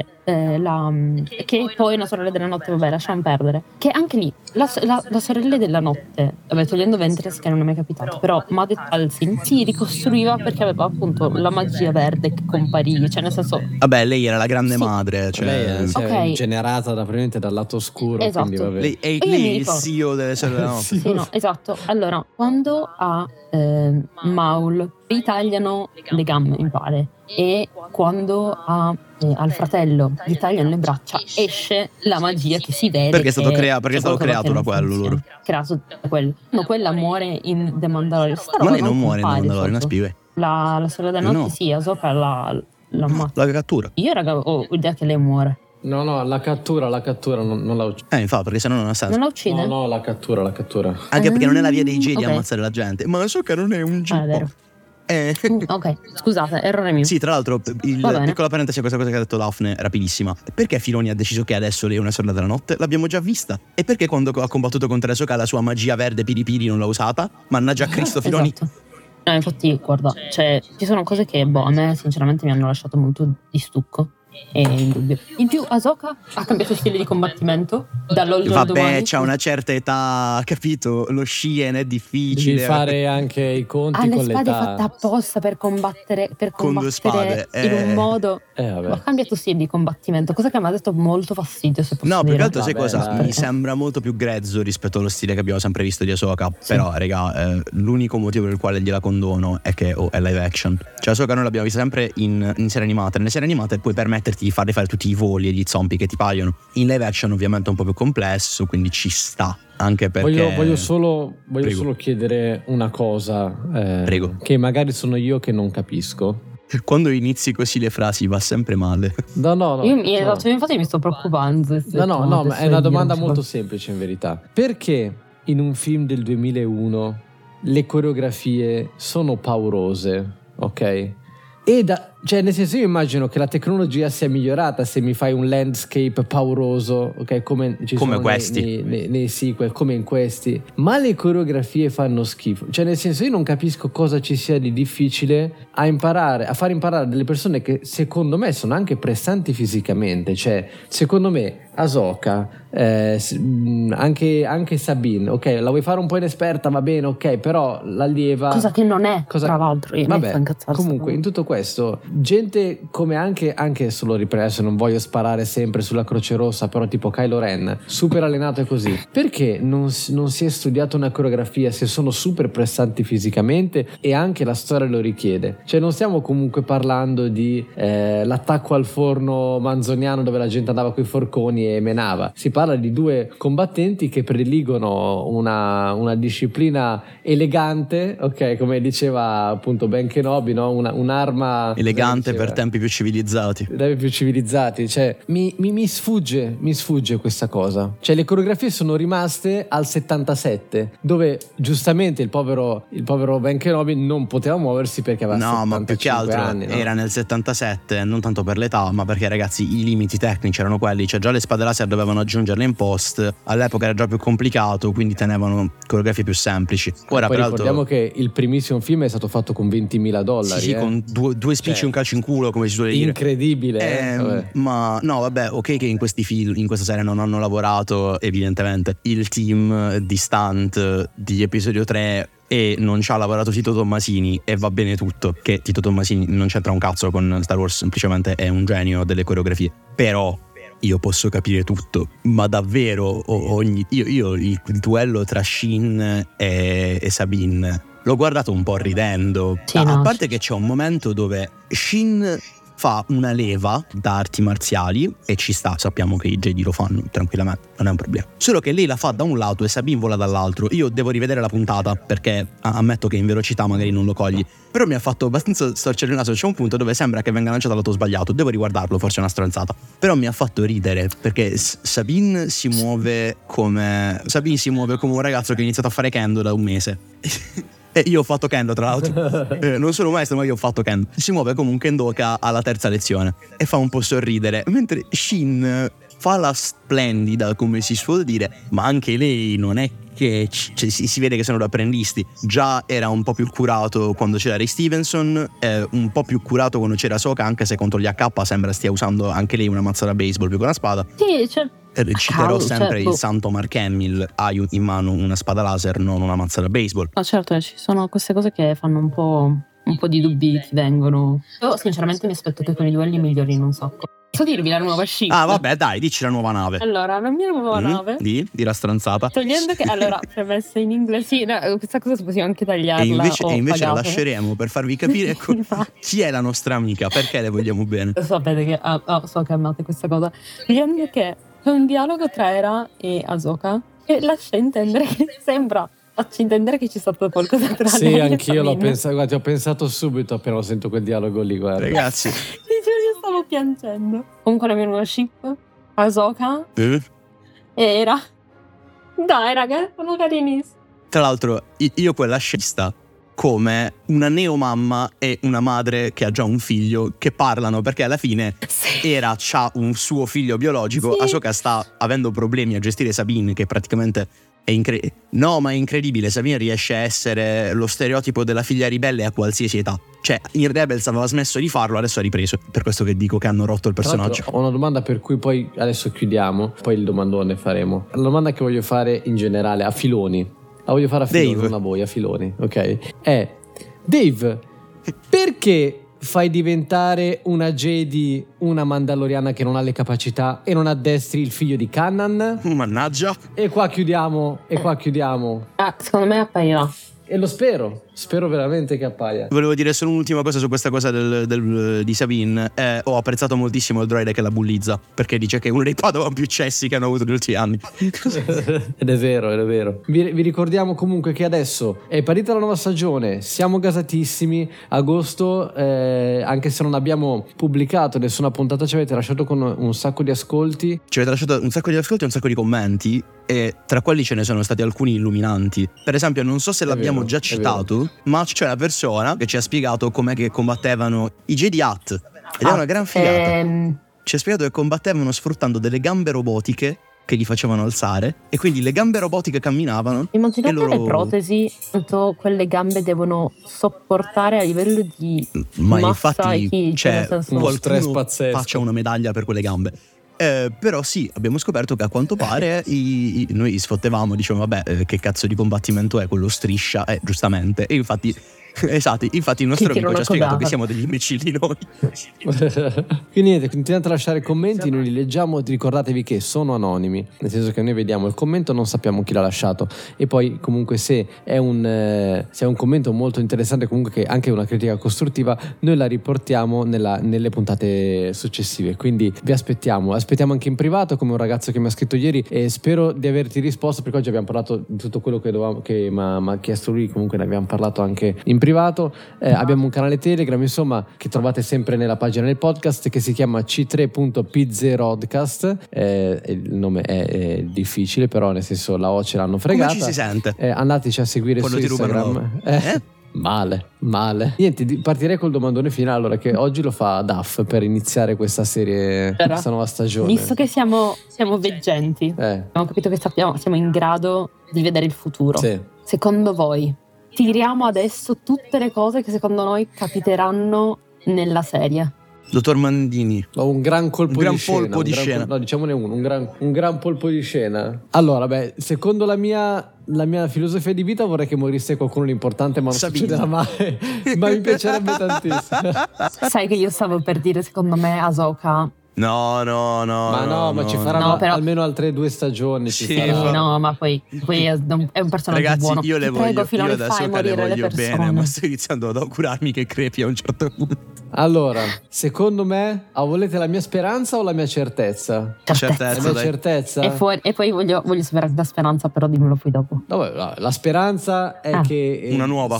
che poi è una sorella della notte, vabbè, lasciamo perdere. Che anche lì, la sorella della notte, vabbè, togliendo Ventress che non è mai capitato, però Madet Alsin si ricostruiva perché aveva appunto la magia verde che compariva, cioè nel senso... Vabbè, lei era la grande madre, cioè... Lei è generata probabilmente dal lato oscuro, esatto. quindi vabbè. Lei è il CEO delle sorelle della notte. Sì, no, esatto. Allora, quando a Maul ritagliano le gambe, mi pare, e quando al fratello gli tagliano le braccia, esce la magia che si vede. Perché è stato creato da quello loro. Creato da quello. No, quella muore in The Mandalorian. Ma lei non muore in The Mandalorian, spiega. La sorella della notte, sì, Ahsoka la cattura. Io, raga, ho idea che lei muore. No, la cattura non la uccide. Infatti, perché sennò non ha senso. Non la uccide? No, la cattura. Anche perché non è la via dei Jedi okay. ammazzare la gente. Ma so che non è un Jedi. Vero. Ok, scusate, errore mio. Sì, tra l'altro, piccola parentesi a questa cosa che ha detto Daphne, rapidissima. Perché Filoni ha deciso che adesso lei è una sorella della notte? L'abbiamo già vista. E perché quando ha combattuto contro Ahsoka la sua magia verde piripiri non l'ha usata? Mannaggia Cristo, Filoni. Esatto. No, infatti, guarda, cioè, ci sono cose che, a me sinceramente mi hanno lasciato molto di stucco. È indubbio. In più, Ahsoka ha cambiato stile di combattimento dall'oggi al domani. Vabbè, c'ha una certa età, capito? Lo Shien è difficile. Devi fare anche i conti con l'età. Le spade fatte apposta per combattere con due spade in un modo. Vabbè. Ha cambiato stile di combattimento, cosa che mi ha dato molto fastidio, se posso dire. No, più che altro sai cosa? Dai. Mi sembra molto più grezzo rispetto allo stile che abbiamo sempre visto di Ahsoka. Sì. Però, raga, l'unico motivo per il quale gliela condono è che è live action. Cioè Ahsoka noi l'abbiamo vista sempre in serie animate. Nelle serie animate puoi permettere permetterti di farli fare tutti i voli e gli zombie che ti paiono. In live action ovviamente è un po' più complesso, quindi ci sta. Anche perché voglio solo chiedere una cosa, Prego. che magari sono io che non capisco. Quando inizi così le frasi va sempre male. No. Infatti mi sto preoccupando. No, ma è una domanda molto semplice in verità. Perché in un film del 2001 le coreografie sono paurose, ok? Cioè, nel senso, io immagino che la tecnologia sia migliorata se mi fai un landscape pauroso, ok? Come sono questi nei sequel, come in questi. Ma le coreografie fanno schifo. Cioè, nel senso, io non capisco cosa ci sia di difficile a far imparare delle persone che secondo me sono anche pressanti fisicamente. Cioè, secondo me Ahsoka, anche Sabine, ok, la vuoi fare un po' inesperta, va bene, ok, però l'allieva, cosa che non è, tra l'altro. Vabbè, comunque in tutto questo gente come anche solo ripreso, non voglio sparare sempre sulla Croce Rossa, però tipo Kylo Ren, super allenato e così, perché non si è studiato una coreografia se sono super pressanti fisicamente e anche la storia lo richiede? Cioè, non stiamo comunque parlando di l'attacco al forno manzoniano dove la gente andava coi forconi e menava. Si parla di due combattenti che prediligono una disciplina elegante, ok, come diceva appunto Ben Kenobi, no? Un'arma elegante per tempi più civilizzati. Cioè mi sfugge questa cosa. Cioè, le coreografie sono rimaste al 77, dove giustamente il povero Ben Kenobi non poteva muoversi perché aveva 75 ma più che altro anni, no? Era nel 77, non tanto per l'età, ma perché, ragazzi, i limiti tecnici erano quelli. Cioè, già le spade laser dovevano aggiungerle in post, all'epoca era già più complicato, quindi tenevano coreografie più semplici. Ora, poi peraltro, ricordiamo che il primissimo film è stato fatto con $20,000. Sì, con due spicci e un calcio in culo, come si suole dire. Incredibile. Ma no, vabbè, ok che in questi film, in questa serie non hanno lavorato evidentemente il team di stunt di episodio 3 e non ci ha lavorato Tito Tommasini, e va bene tutto, che Tito Tommasini non c'entra un cazzo con Star Wars, semplicemente è un genio delle coreografie. Però io posso capire tutto, ma davvero io il duello tra Shin e Sabine l'ho guardato un po' ridendo. Sì, a parte che c'è un momento dove Shin fa una leva da arti marziali e ci sta, sappiamo che i Jedi lo fanno tranquillamente, non è un problema. Solo che lei la fa da un lato e Sabine vola dall'altro. Io devo rivedere la puntata perché ammetto che in velocità magari non lo cogli, però mi ha fatto abbastanza storcere il naso. C'è un punto dove sembra che venga lanciato al lato sbagliato, devo riguardarlo, forse è una stronzata, però mi ha fatto ridere perché Sabine si muove come un ragazzo che ha iniziato a fare kendo da un mese. E io ho fatto kendo, tra l'altro. Non sono maestro, ma io ho fatto kendo. Si muove come un kendoka alla terza lezione e fa un po' sorridere, mentre Shin fa la splendida, come si suol dire, ma anche lei non è che si vede che sono da apprendisti. Già era un po' più curato quando c'era Ray Stevenson, un po' più curato quando c'era Ahsoka, anche se contro gli AK sembra stia usando anche lei una mazza da baseball più che una spada. Sì, cioè, citerò sempre il santo Mark Hamill, ha in mano una spada laser, non una mazza da baseball. No, certo, ci sono queste cose che fanno un po' di dubbi ti vengono. Io sinceramente mi aspetto che con i duelli migliorino un sacco. So dirvi la nuova sci. Ah, vabbè, dai, dici la nuova nave. Allora, la mia nuova nave. Di la stronzata. Togliendo che, allora, premessa in inglese, sì, no, questa cosa possiamo anche tagliarla. E invece la lasceremo per farvi capire chi è la nostra amica, perché le vogliamo bene. Sapete che so che amate questa cosa. Togliendo che c'è un dialogo tra Hera e Ahsoka che lascia intendere che faccio intendere che c'è stato qualcosa tra lei. Sì, anch'io l'ho pensato, guarda, ho pensato subito appena ho sentito quel dialogo lì, guarda. Ragazzi, io stavo piangendo. Comunque la mia nuova ship, Ahsoka e Hera. Dai, raga, sono carinissimi. Tra l'altro, io quella scesta come una neomamma e una madre che ha già un figlio che parlano, perché alla fine Hera c'ha un suo figlio biologico, sì. Ahsoka sta avendo problemi a gestire Sabine, che praticamente è incredibile. Sabine riesce a essere lo stereotipo della figlia ribelle a qualsiasi età. Cioè, in Rebels aveva smesso di farlo, adesso ha ripreso. Per questo che dico che hanno rotto il personaggio. Ho una domanda per cui poi adesso chiudiamo, poi il domandone faremo. La domanda che voglio fare in generale a filoni, la voglio fare a filoni, Dave. non a voi, a filoni, ok? Dave, perché fai diventare una Jedi una Mandaloriana che non ha le capacità e non addestri il figlio di Kanan? Mannaggia. E qua chiudiamo. Secondo me apparirà. E lo spero. Spero veramente che appaia. Volevo dire solo un'ultima cosa su questa cosa di Sabine. Ho apprezzato moltissimo il droide che la bullizza, perché dice che è uno dei Padawan più cessi che hanno avuto negli ultimi anni. Ed è vero. Vi ricordiamo comunque che adesso è partita la nuova stagione, siamo gasatissimi. Agosto, anche se non abbiamo pubblicato nessuna puntata, ci avete lasciato con un sacco di ascolti. Ci avete lasciato un sacco di ascolti e un sacco di commenti, e tra quelli ce ne sono stati alcuni illuminanti. Per esempio, non so se l'abbiamo già citato, ma c'è una persona che ci ha spiegato com'è che combattevano i Jedi Hutt, ed è una gran figata. Ci ha spiegato che combattevano sfruttando delle gambe robotiche che li facevano alzare, e quindi le gambe robotiche camminavano. Immaginate le protesi, quanto quelle gambe devono sopportare a livello di massa infatti e chi, c'è uno stress qualcuno pazzesco. faccia una medaglia per quelle gambe. Però sì, abbiamo scoperto che a quanto pare noi sfottevamo, dicevamo vabbè, che cazzo di combattimento è quello striscia, giustamente, e infatti esatto, infatti il nostro amico ci ha spiegato che siamo degli imbecilli noi. Quindi niente, continuate a lasciare commenti, noi li leggiamo. Ricordatevi che sono anonimi, nel senso che noi vediamo il commento, non sappiamo chi l'ha lasciato, e poi comunque se è un commento molto interessante, comunque che anche una critica costruttiva, noi la riportiamo nelle puntate successive. Quindi vi aspettiamo anche in privato, come un ragazzo che mi ha scritto ieri, e spero di averti risposto, perché oggi abbiamo parlato di tutto quello che mi ha chiesto lui. Comunque ne abbiamo parlato anche in privato. Abbiamo un canale Telegram, insomma, che trovate sempre nella pagina del podcast, che si chiama c3.pizzerodcast. Il nome è difficile, però nel senso la O ce l'hanno fregata. Come ci si sente? Andateci a seguire quando su ti Instagram. Male. Niente, partirei col domandone finale, allora, che oggi lo fa Duff per iniziare questa serie, questa nuova stagione. Visto che siamo veggenti, abbiamo capito che siamo in grado di vedere il futuro. Sì. Secondo voi tiriamo adesso tutte le cose che secondo noi capiteranno nella serie? Dottor Mandini. Un gran colpo di scena. No, diciamone un gran colpo di scena. Allora, secondo la mia filosofia di vita vorrei che morisse qualcuno di importante, ma non succederà mai. Ma mi piacerebbe tantissimo. Sai che io stavo per dire, secondo me Ahsoka. No. Ma ci faranno almeno altre 2 stagioni. Ma poi è un personaggio ragazzi, buono. io le voglio, io adesso le voglio bene, ma sto iniziando ad augurarmi che crepi a un certo punto. Allora, secondo me, volete la mia speranza o la mia certezza? Certezza. La mia certezza? E poi voglio sapere la speranza, però dimmelo poi dopo. La speranza è che una nuova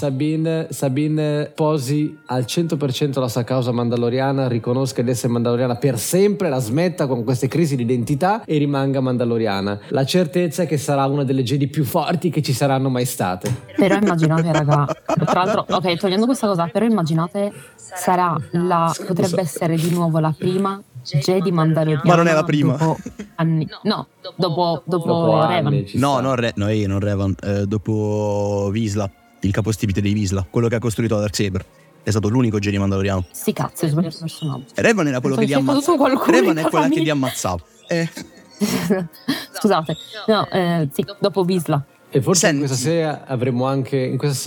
Sabine posi al 100% la sua causa mandaloriana, riconosca di essere mandaloriana per sempre, la smetta con queste crisi di identità e rimanga mandaloriana. La certezza è che sarà una delle Jedi più forti che ci saranno mai state. Però immaginate, raga, tra l'altro, ok, togliendo questa cosa, però immaginate, potrebbe essere di nuovo la prima Jedi mandaloriana. Ma non è la prima. Dopo anni. No, dopo Revan. Non Revan, dopo Visla, il capostipite di Visla, quello che ha costruito la Darksaber. È stato l'unico Jedi mandaloriano. Sti cazzo, è sbagliato il personaggio. Revan era quello che li ammazzava. Revan è quella che li ammazzava. Scusate. No, sì, dopo Visla. E forse in questa serie avremo anche in questa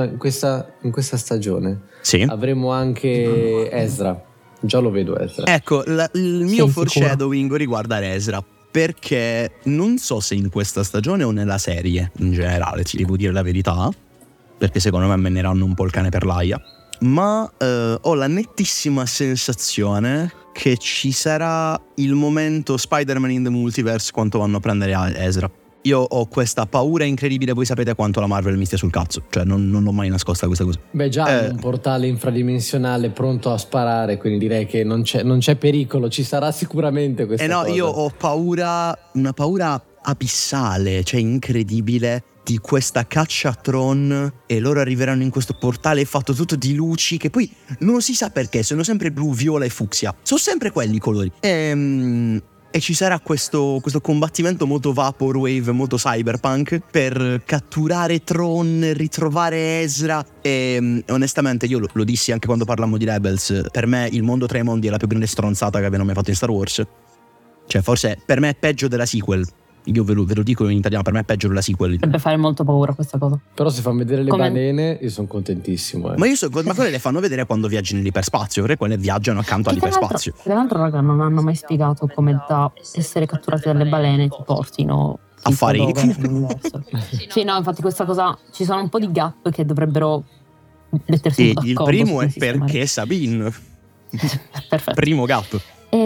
stagione sì, avremo anche Ezra. Già lo vedo Ezra. Ecco, il mio foreshadowing riguarda Ezra, perché non so se in questa stagione o nella serie in generale, ti devo dire la verità, perché secondo me meneranno un po' il cane per l'aia, ma ho la nettissima sensazione che ci sarà il momento Spider-Man in the Multiverse quando vanno a prendere Ezra. Io ho questa paura incredibile, voi sapete quanto la Marvel mi stia sul cazzo, cioè non l'ho mai nascosta questa cosa. Già un portale infradimensionale pronto a sparare, quindi direi che non c'è pericolo, ci sarà sicuramente questa cosa. Io ho una paura abissale, cioè incredibile, di questa caccia a Tron, e loro arriveranno in questo portale fatto tutto di luci che poi non si sa perché sono sempre blu, viola e fucsia, sono sempre quelli i colori. E ci sarà questo combattimento molto vaporwave, molto cyberpunk, per catturare Tron, ritrovare Ezra. E onestamente io lo dissi anche quando parlammo di Rebels, per me il mondo tra i mondi è la più grande stronzata che abbiano mai fatto in Star Wars. Cioè forse per me è peggio della sequel. Io ve lo dico in italiano, per me è peggio della sequel. Potrebbe fare molto paura questa cosa. Però se fanno vedere le balene, io sono contentissimo. Ma quelle le fanno vedere quando viaggiano nell'iperspazio, perché quelle viaggiano accanto all'iperspazio. Tra l'altro, raga, non hanno mai spiegato come da essere catturati dalle balene ti portino a fare sì, no, infatti questa cosa, ci sono un po' di gap che dovrebbero mettersi E d'accordo il su primo come è sistemare. perché Sabine. Perfetto. Primo gatto.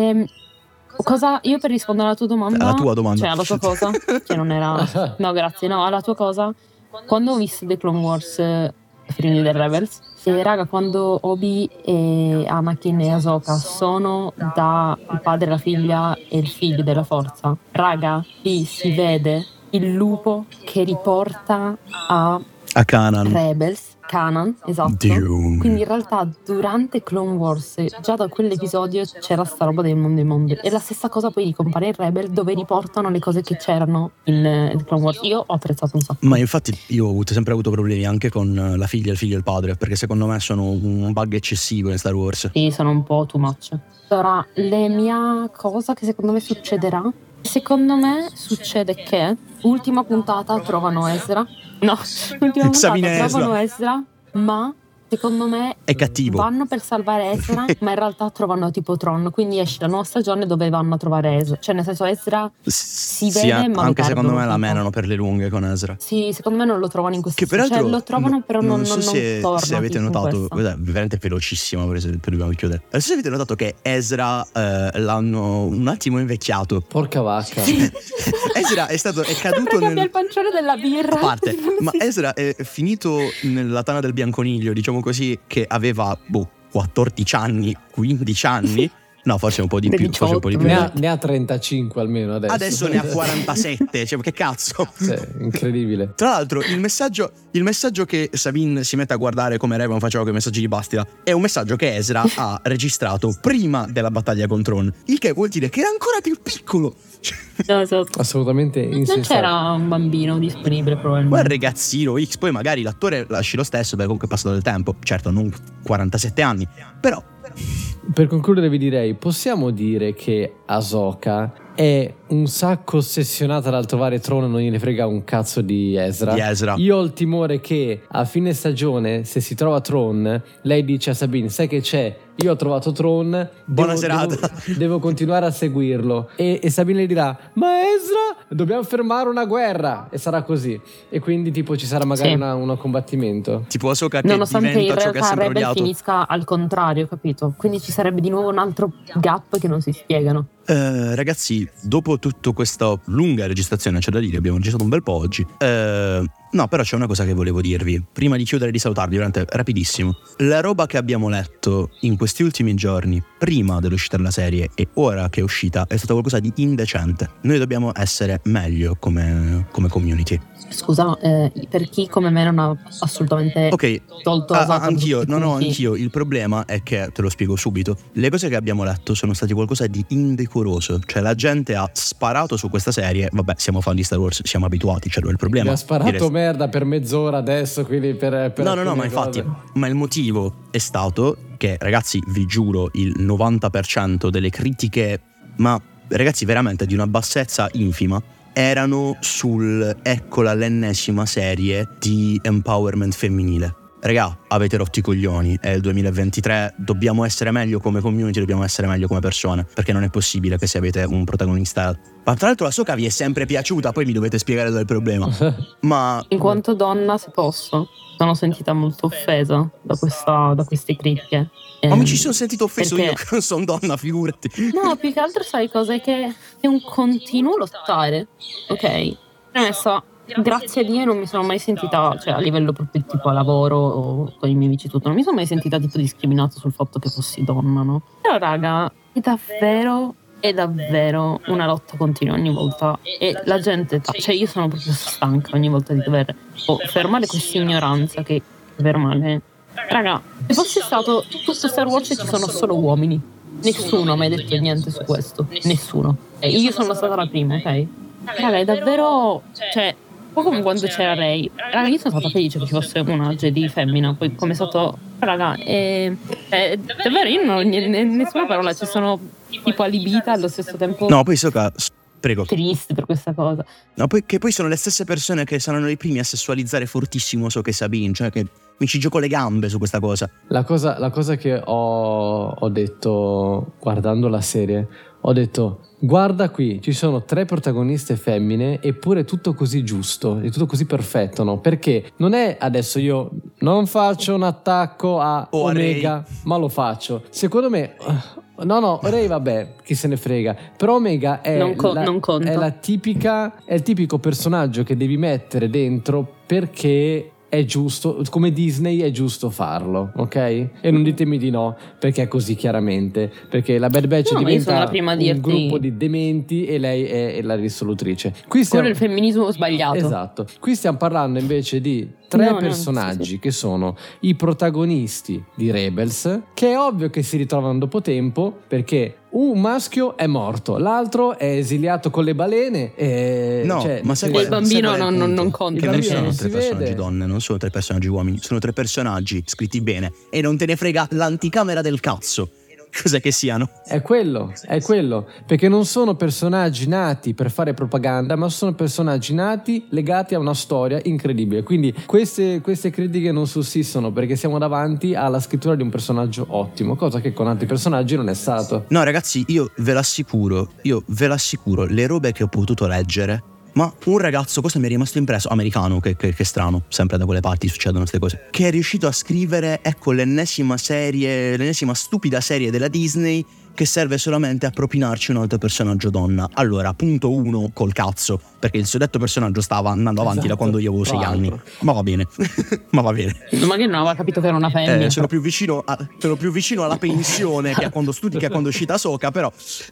Io per rispondere alla tua domanda, Alla tua domanda. cioè alla tua cosa, che non era, no grazie, no, alla tua cosa, quando ho visto The Clone Wars, prima di The Rebels, raga, quando Obi e Anakin e Ahsoka sono da il padre, la figlia e il figlio della forza, raga, lì si vede il lupo che riporta a Kanan. Rebels, Kanan, esatto. Dio. Quindi in realtà durante Clone Wars, già da quell'episodio c'era sta roba del mondo dei mondi. E la stessa cosa poi ricompare in Rebel, dove riportano le cose che c'erano in Clone Wars. Io ho apprezzato un sacco. Ma infatti io ho sempre avuto problemi anche con la figlia, il figlio e il padre, perché secondo me sono un bug eccessivo in Star Wars. Sì, sono un po' too much. Allora, la mia cosa che secondo me succederà, secondo me succede che ultima puntata trovano Ezra. No, l'ultima puntata Sabine Ezra. trovano Ezra, ma secondo me È cattivo. vanno per salvare Ezra, ma in realtà trovano tipo Tron, quindi esce la nuova stagione dove vanno a trovare Ezra. Cioè nel senso Ezra si Sì, vede, ma lo anche secondo perdono me la un po'. menano per le lunghe con Ezra. Sì, secondo me non lo trovano in questa Che peraltro cioè lo trovano però non so se torna avete tipo in notato, questa. guarda, veramente velocissimo per dobbiamo chiudere. Non so se avete notato che Ezra l'hanno un attimo invecchiato. Porca vacca. Ezra è caduto Sembra che abbia il pancione della birra. a parte, ma Sì. Ezra è finito nella tana del bianconiglio, diciamo così, che aveva 14 anni, 15 anni. No, forse un po' di più, forse un po' di più. Ne ha 35 almeno adesso. Adesso ne ha 47, cioè che cazzo. Cioè, incredibile. Tra l'altro il messaggio che Sabine si mette a guardare come Revan faceva con i messaggi di Bastila è un messaggio che Ezra ha registrato prima della battaglia con Tron, il che vuol dire che era ancora più piccolo. No, esatto. Assolutamente Non insensato. c'era un bambino disponibile probabilmente. Quel ragazzino X, poi magari l'attore lasci lo stesso perché comunque è passato del tempo, certo non 47 anni, però Per concludere vi direi, possiamo dire che Ahsoka è un sacco ossessionata dal trovare Tron e non gliene frega un cazzo di Ezra. Io ho il timore che a fine stagione, se si trova Tron, lei dice a Sabine, sai che c'è? Io ho trovato Tron, Buona serata. Devo continuare a seguirlo. E Sabine le dirà, ma Ezra, dobbiamo fermare una guerra. E sarà così. E quindi tipo ci sarà magari Sì. un combattimento. tipo Ahsoka che Nonostante in diventa ciò che ha realtà sempre Rebel odiato. finisca al contrario, capito? Quindi ci sarebbe di nuovo un altro gap che non si spiegano. Ragazzi, dopo tutta questa lunga registrazione, c'è da dire, abbiamo registrato un bel po' oggi. No, però c'è una cosa che volevo dirvi prima di chiudere e di salutarvi, veramente rapidissimo. La roba che abbiamo letto in questi ultimi giorni, prima dell'uscita della serie e ora che è uscita, è stato qualcosa di indecente. Noi dobbiamo essere meglio come community. Scusa, per chi come me non ha assolutamente Ok, tolto Ahsoka anch'io, da tutti i punti. anch'io. Il problema è che, te lo spiego subito, le cose che abbiamo letto sono state qualcosa di indecoroso. Cioè la gente ha sparato su questa serie. Vabbè, siamo fan di Star Wars, siamo abituati, cioè il problema. Mi ha sparato merda per mezz'ora adesso, quindi per No, ma alcune infatti, cose. ma il motivo è stato che, ragazzi, vi giuro, il 90% delle critiche, ma ragazzi veramente di una bassezza infima, erano eccola l'ennesima serie di empowerment femminile. Regà, avete rotto i coglioni, è il 2023, dobbiamo essere meglio come community, dobbiamo essere meglio come persone, perché non è possibile che se avete un protagonista... Ma tra l'altro la Ahsoka vi è sempre piaciuta, poi mi dovete spiegare dove è il problema. Ma... In quanto donna, se posso, sono sentita molto offesa da queste critiche. Ma mi ci sono sentito offeso perché- io che non sono donna, figurati. No, più che altro sai cos'è che è un continuo lottare, ok? Premesso, grazie a Dio non mi sono mai sentita, cioè a livello proprio tipo a lavoro o con i miei amici tutto, non mi sono mai sentita tipo discriminata sul fatto che fossi donna, no? Però raga, è davvero una lotta continua ogni volta e la gente, cioè io sono proprio stanca ogni volta di dover fermare questa ignoranza che fermare. Raga, se fosse stato tutto Star Wars ci sono solo uomini, nessuno ha mai detto niente su questo, nessuno, e io sono stata la prima, ok? Raga, è davvero, cioè, un po' come quando c'era Rey. Raga, io sono stata felice che ci fosse una Jedi femmina, poi come è stato, raga, davvero io non ho nessuna parola, ci sono tipo allibita allo stesso tempo No, poi Ahsoka, prego. triste per questa cosa. No, che poi sono le stesse persone che saranno i primi a sessualizzare fortissimo Sabine, cioè che mi ci gioco le gambe su questa cosa. La cosa che ho detto guardando la serie, ho detto: guarda qui, ci sono 3 protagoniste femmine, eppure è tutto così giusto, è tutto così perfetto, no? Perché non è adesso io non faccio un attacco a Omega, ma lo faccio. Secondo me, no, Rey vabbè, chi se ne frega. Però Omega è, non conta. È la tipica, è il tipico personaggio che devi mettere dentro perché è giusto, come Disney è giusto farlo, ok? E non ditemi di no, perché è così chiaramente, perché la Bad Batch diventa un gruppo di dementi e lei è la risolutrice. Quello è il femminismo sbagliato. Esatto. Qui stiamo parlando invece di 3 personaggi che sono i protagonisti di Rebels, che è ovvio che si ritrovano dopo tempo, perché un maschio è morto, l'altro è esiliato con le balene e ma sai il bambino non conta, che non sono 3 si personaggi vede. donne, non sono 3 personaggi uomini, sono 3 personaggi scritti bene e non te ne frega l'anticamera del cazzo cos'è che siano. È quello, perché non sono personaggi nati per fare propaganda, ma sono personaggi nati legati a una storia incredibile. Quindi queste critiche non sussistono, perché siamo davanti alla scrittura di un personaggio ottimo, cosa che con altri personaggi non è stato. No ragazzi, io ve l'assicuro, le robe che ho potuto leggere, ma un ragazzo, questo mi è rimasto impresso, americano, che strano, sempre da quelle parti succedono queste cose, che è riuscito a scrivere, ecco, l'ennesima stupida serie della Disney che serve solamente a propinarci un altro personaggio donna. Allora, punto 1, col cazzo, perché il suddetto personaggio stava andando avanti da quando io avevo 6 anni. Ma va bene. Ma che non aveva capito che era una femmina. Sono più vicino alla pensione che a quando è uscita Ahsoka, però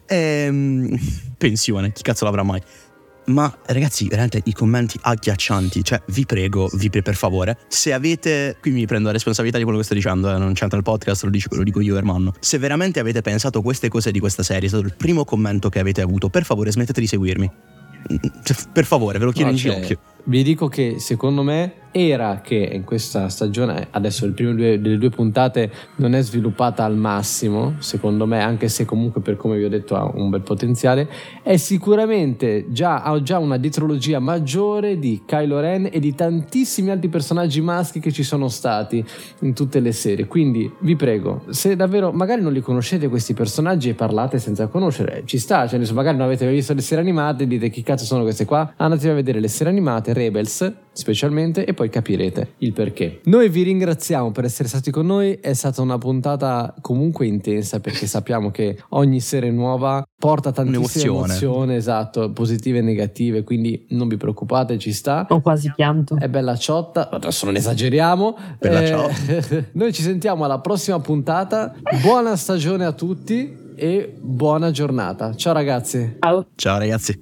pensione, chi cazzo l'avrà mai? Ma ragazzi, veramente i commenti agghiaccianti, cioè vi prego per favore, se avete, qui mi prendo la responsabilità di quello che sto dicendo, non c'entra il podcast, lo dico io Ermanno, se veramente avete pensato queste cose di questa serie, è stato il primo commento che avete avuto, per favore smettete di seguirmi, per favore, ve lo chiedo in ginocchio. Vi dico che secondo me era che in questa stagione, adesso le prime delle 2 puntate non è sviluppata al massimo, secondo me, anche se comunque per come vi ho detto ha un bel potenziale, è sicuramente ha già una dietrologia maggiore di Kylo Ren e di tantissimi altri personaggi maschi che ci sono stati in tutte le serie. Quindi vi prego, se davvero magari non li conoscete questi personaggi e parlate senza conoscere, ci sta, cioè magari non avete visto le serie animate e dite chi cazzo sono queste qua, andate a vedere le serie animate, Rebels specialmente, e poi capirete il perché. Noi vi ringraziamo per essere stati con noi, è stata una puntata comunque intensa, perché sappiamo che ogni serie nuova porta tantissime emozioni, esatto, positive e negative, quindi non vi preoccupate, ci sta. Ho quasi pianto. È bella ciotta, adesso non esageriamo. Bella ciotta. Noi ci sentiamo alla prossima puntata, buona stagione a tutti e buona giornata. Ciao ragazzi. Ciao Ciao ragazzi.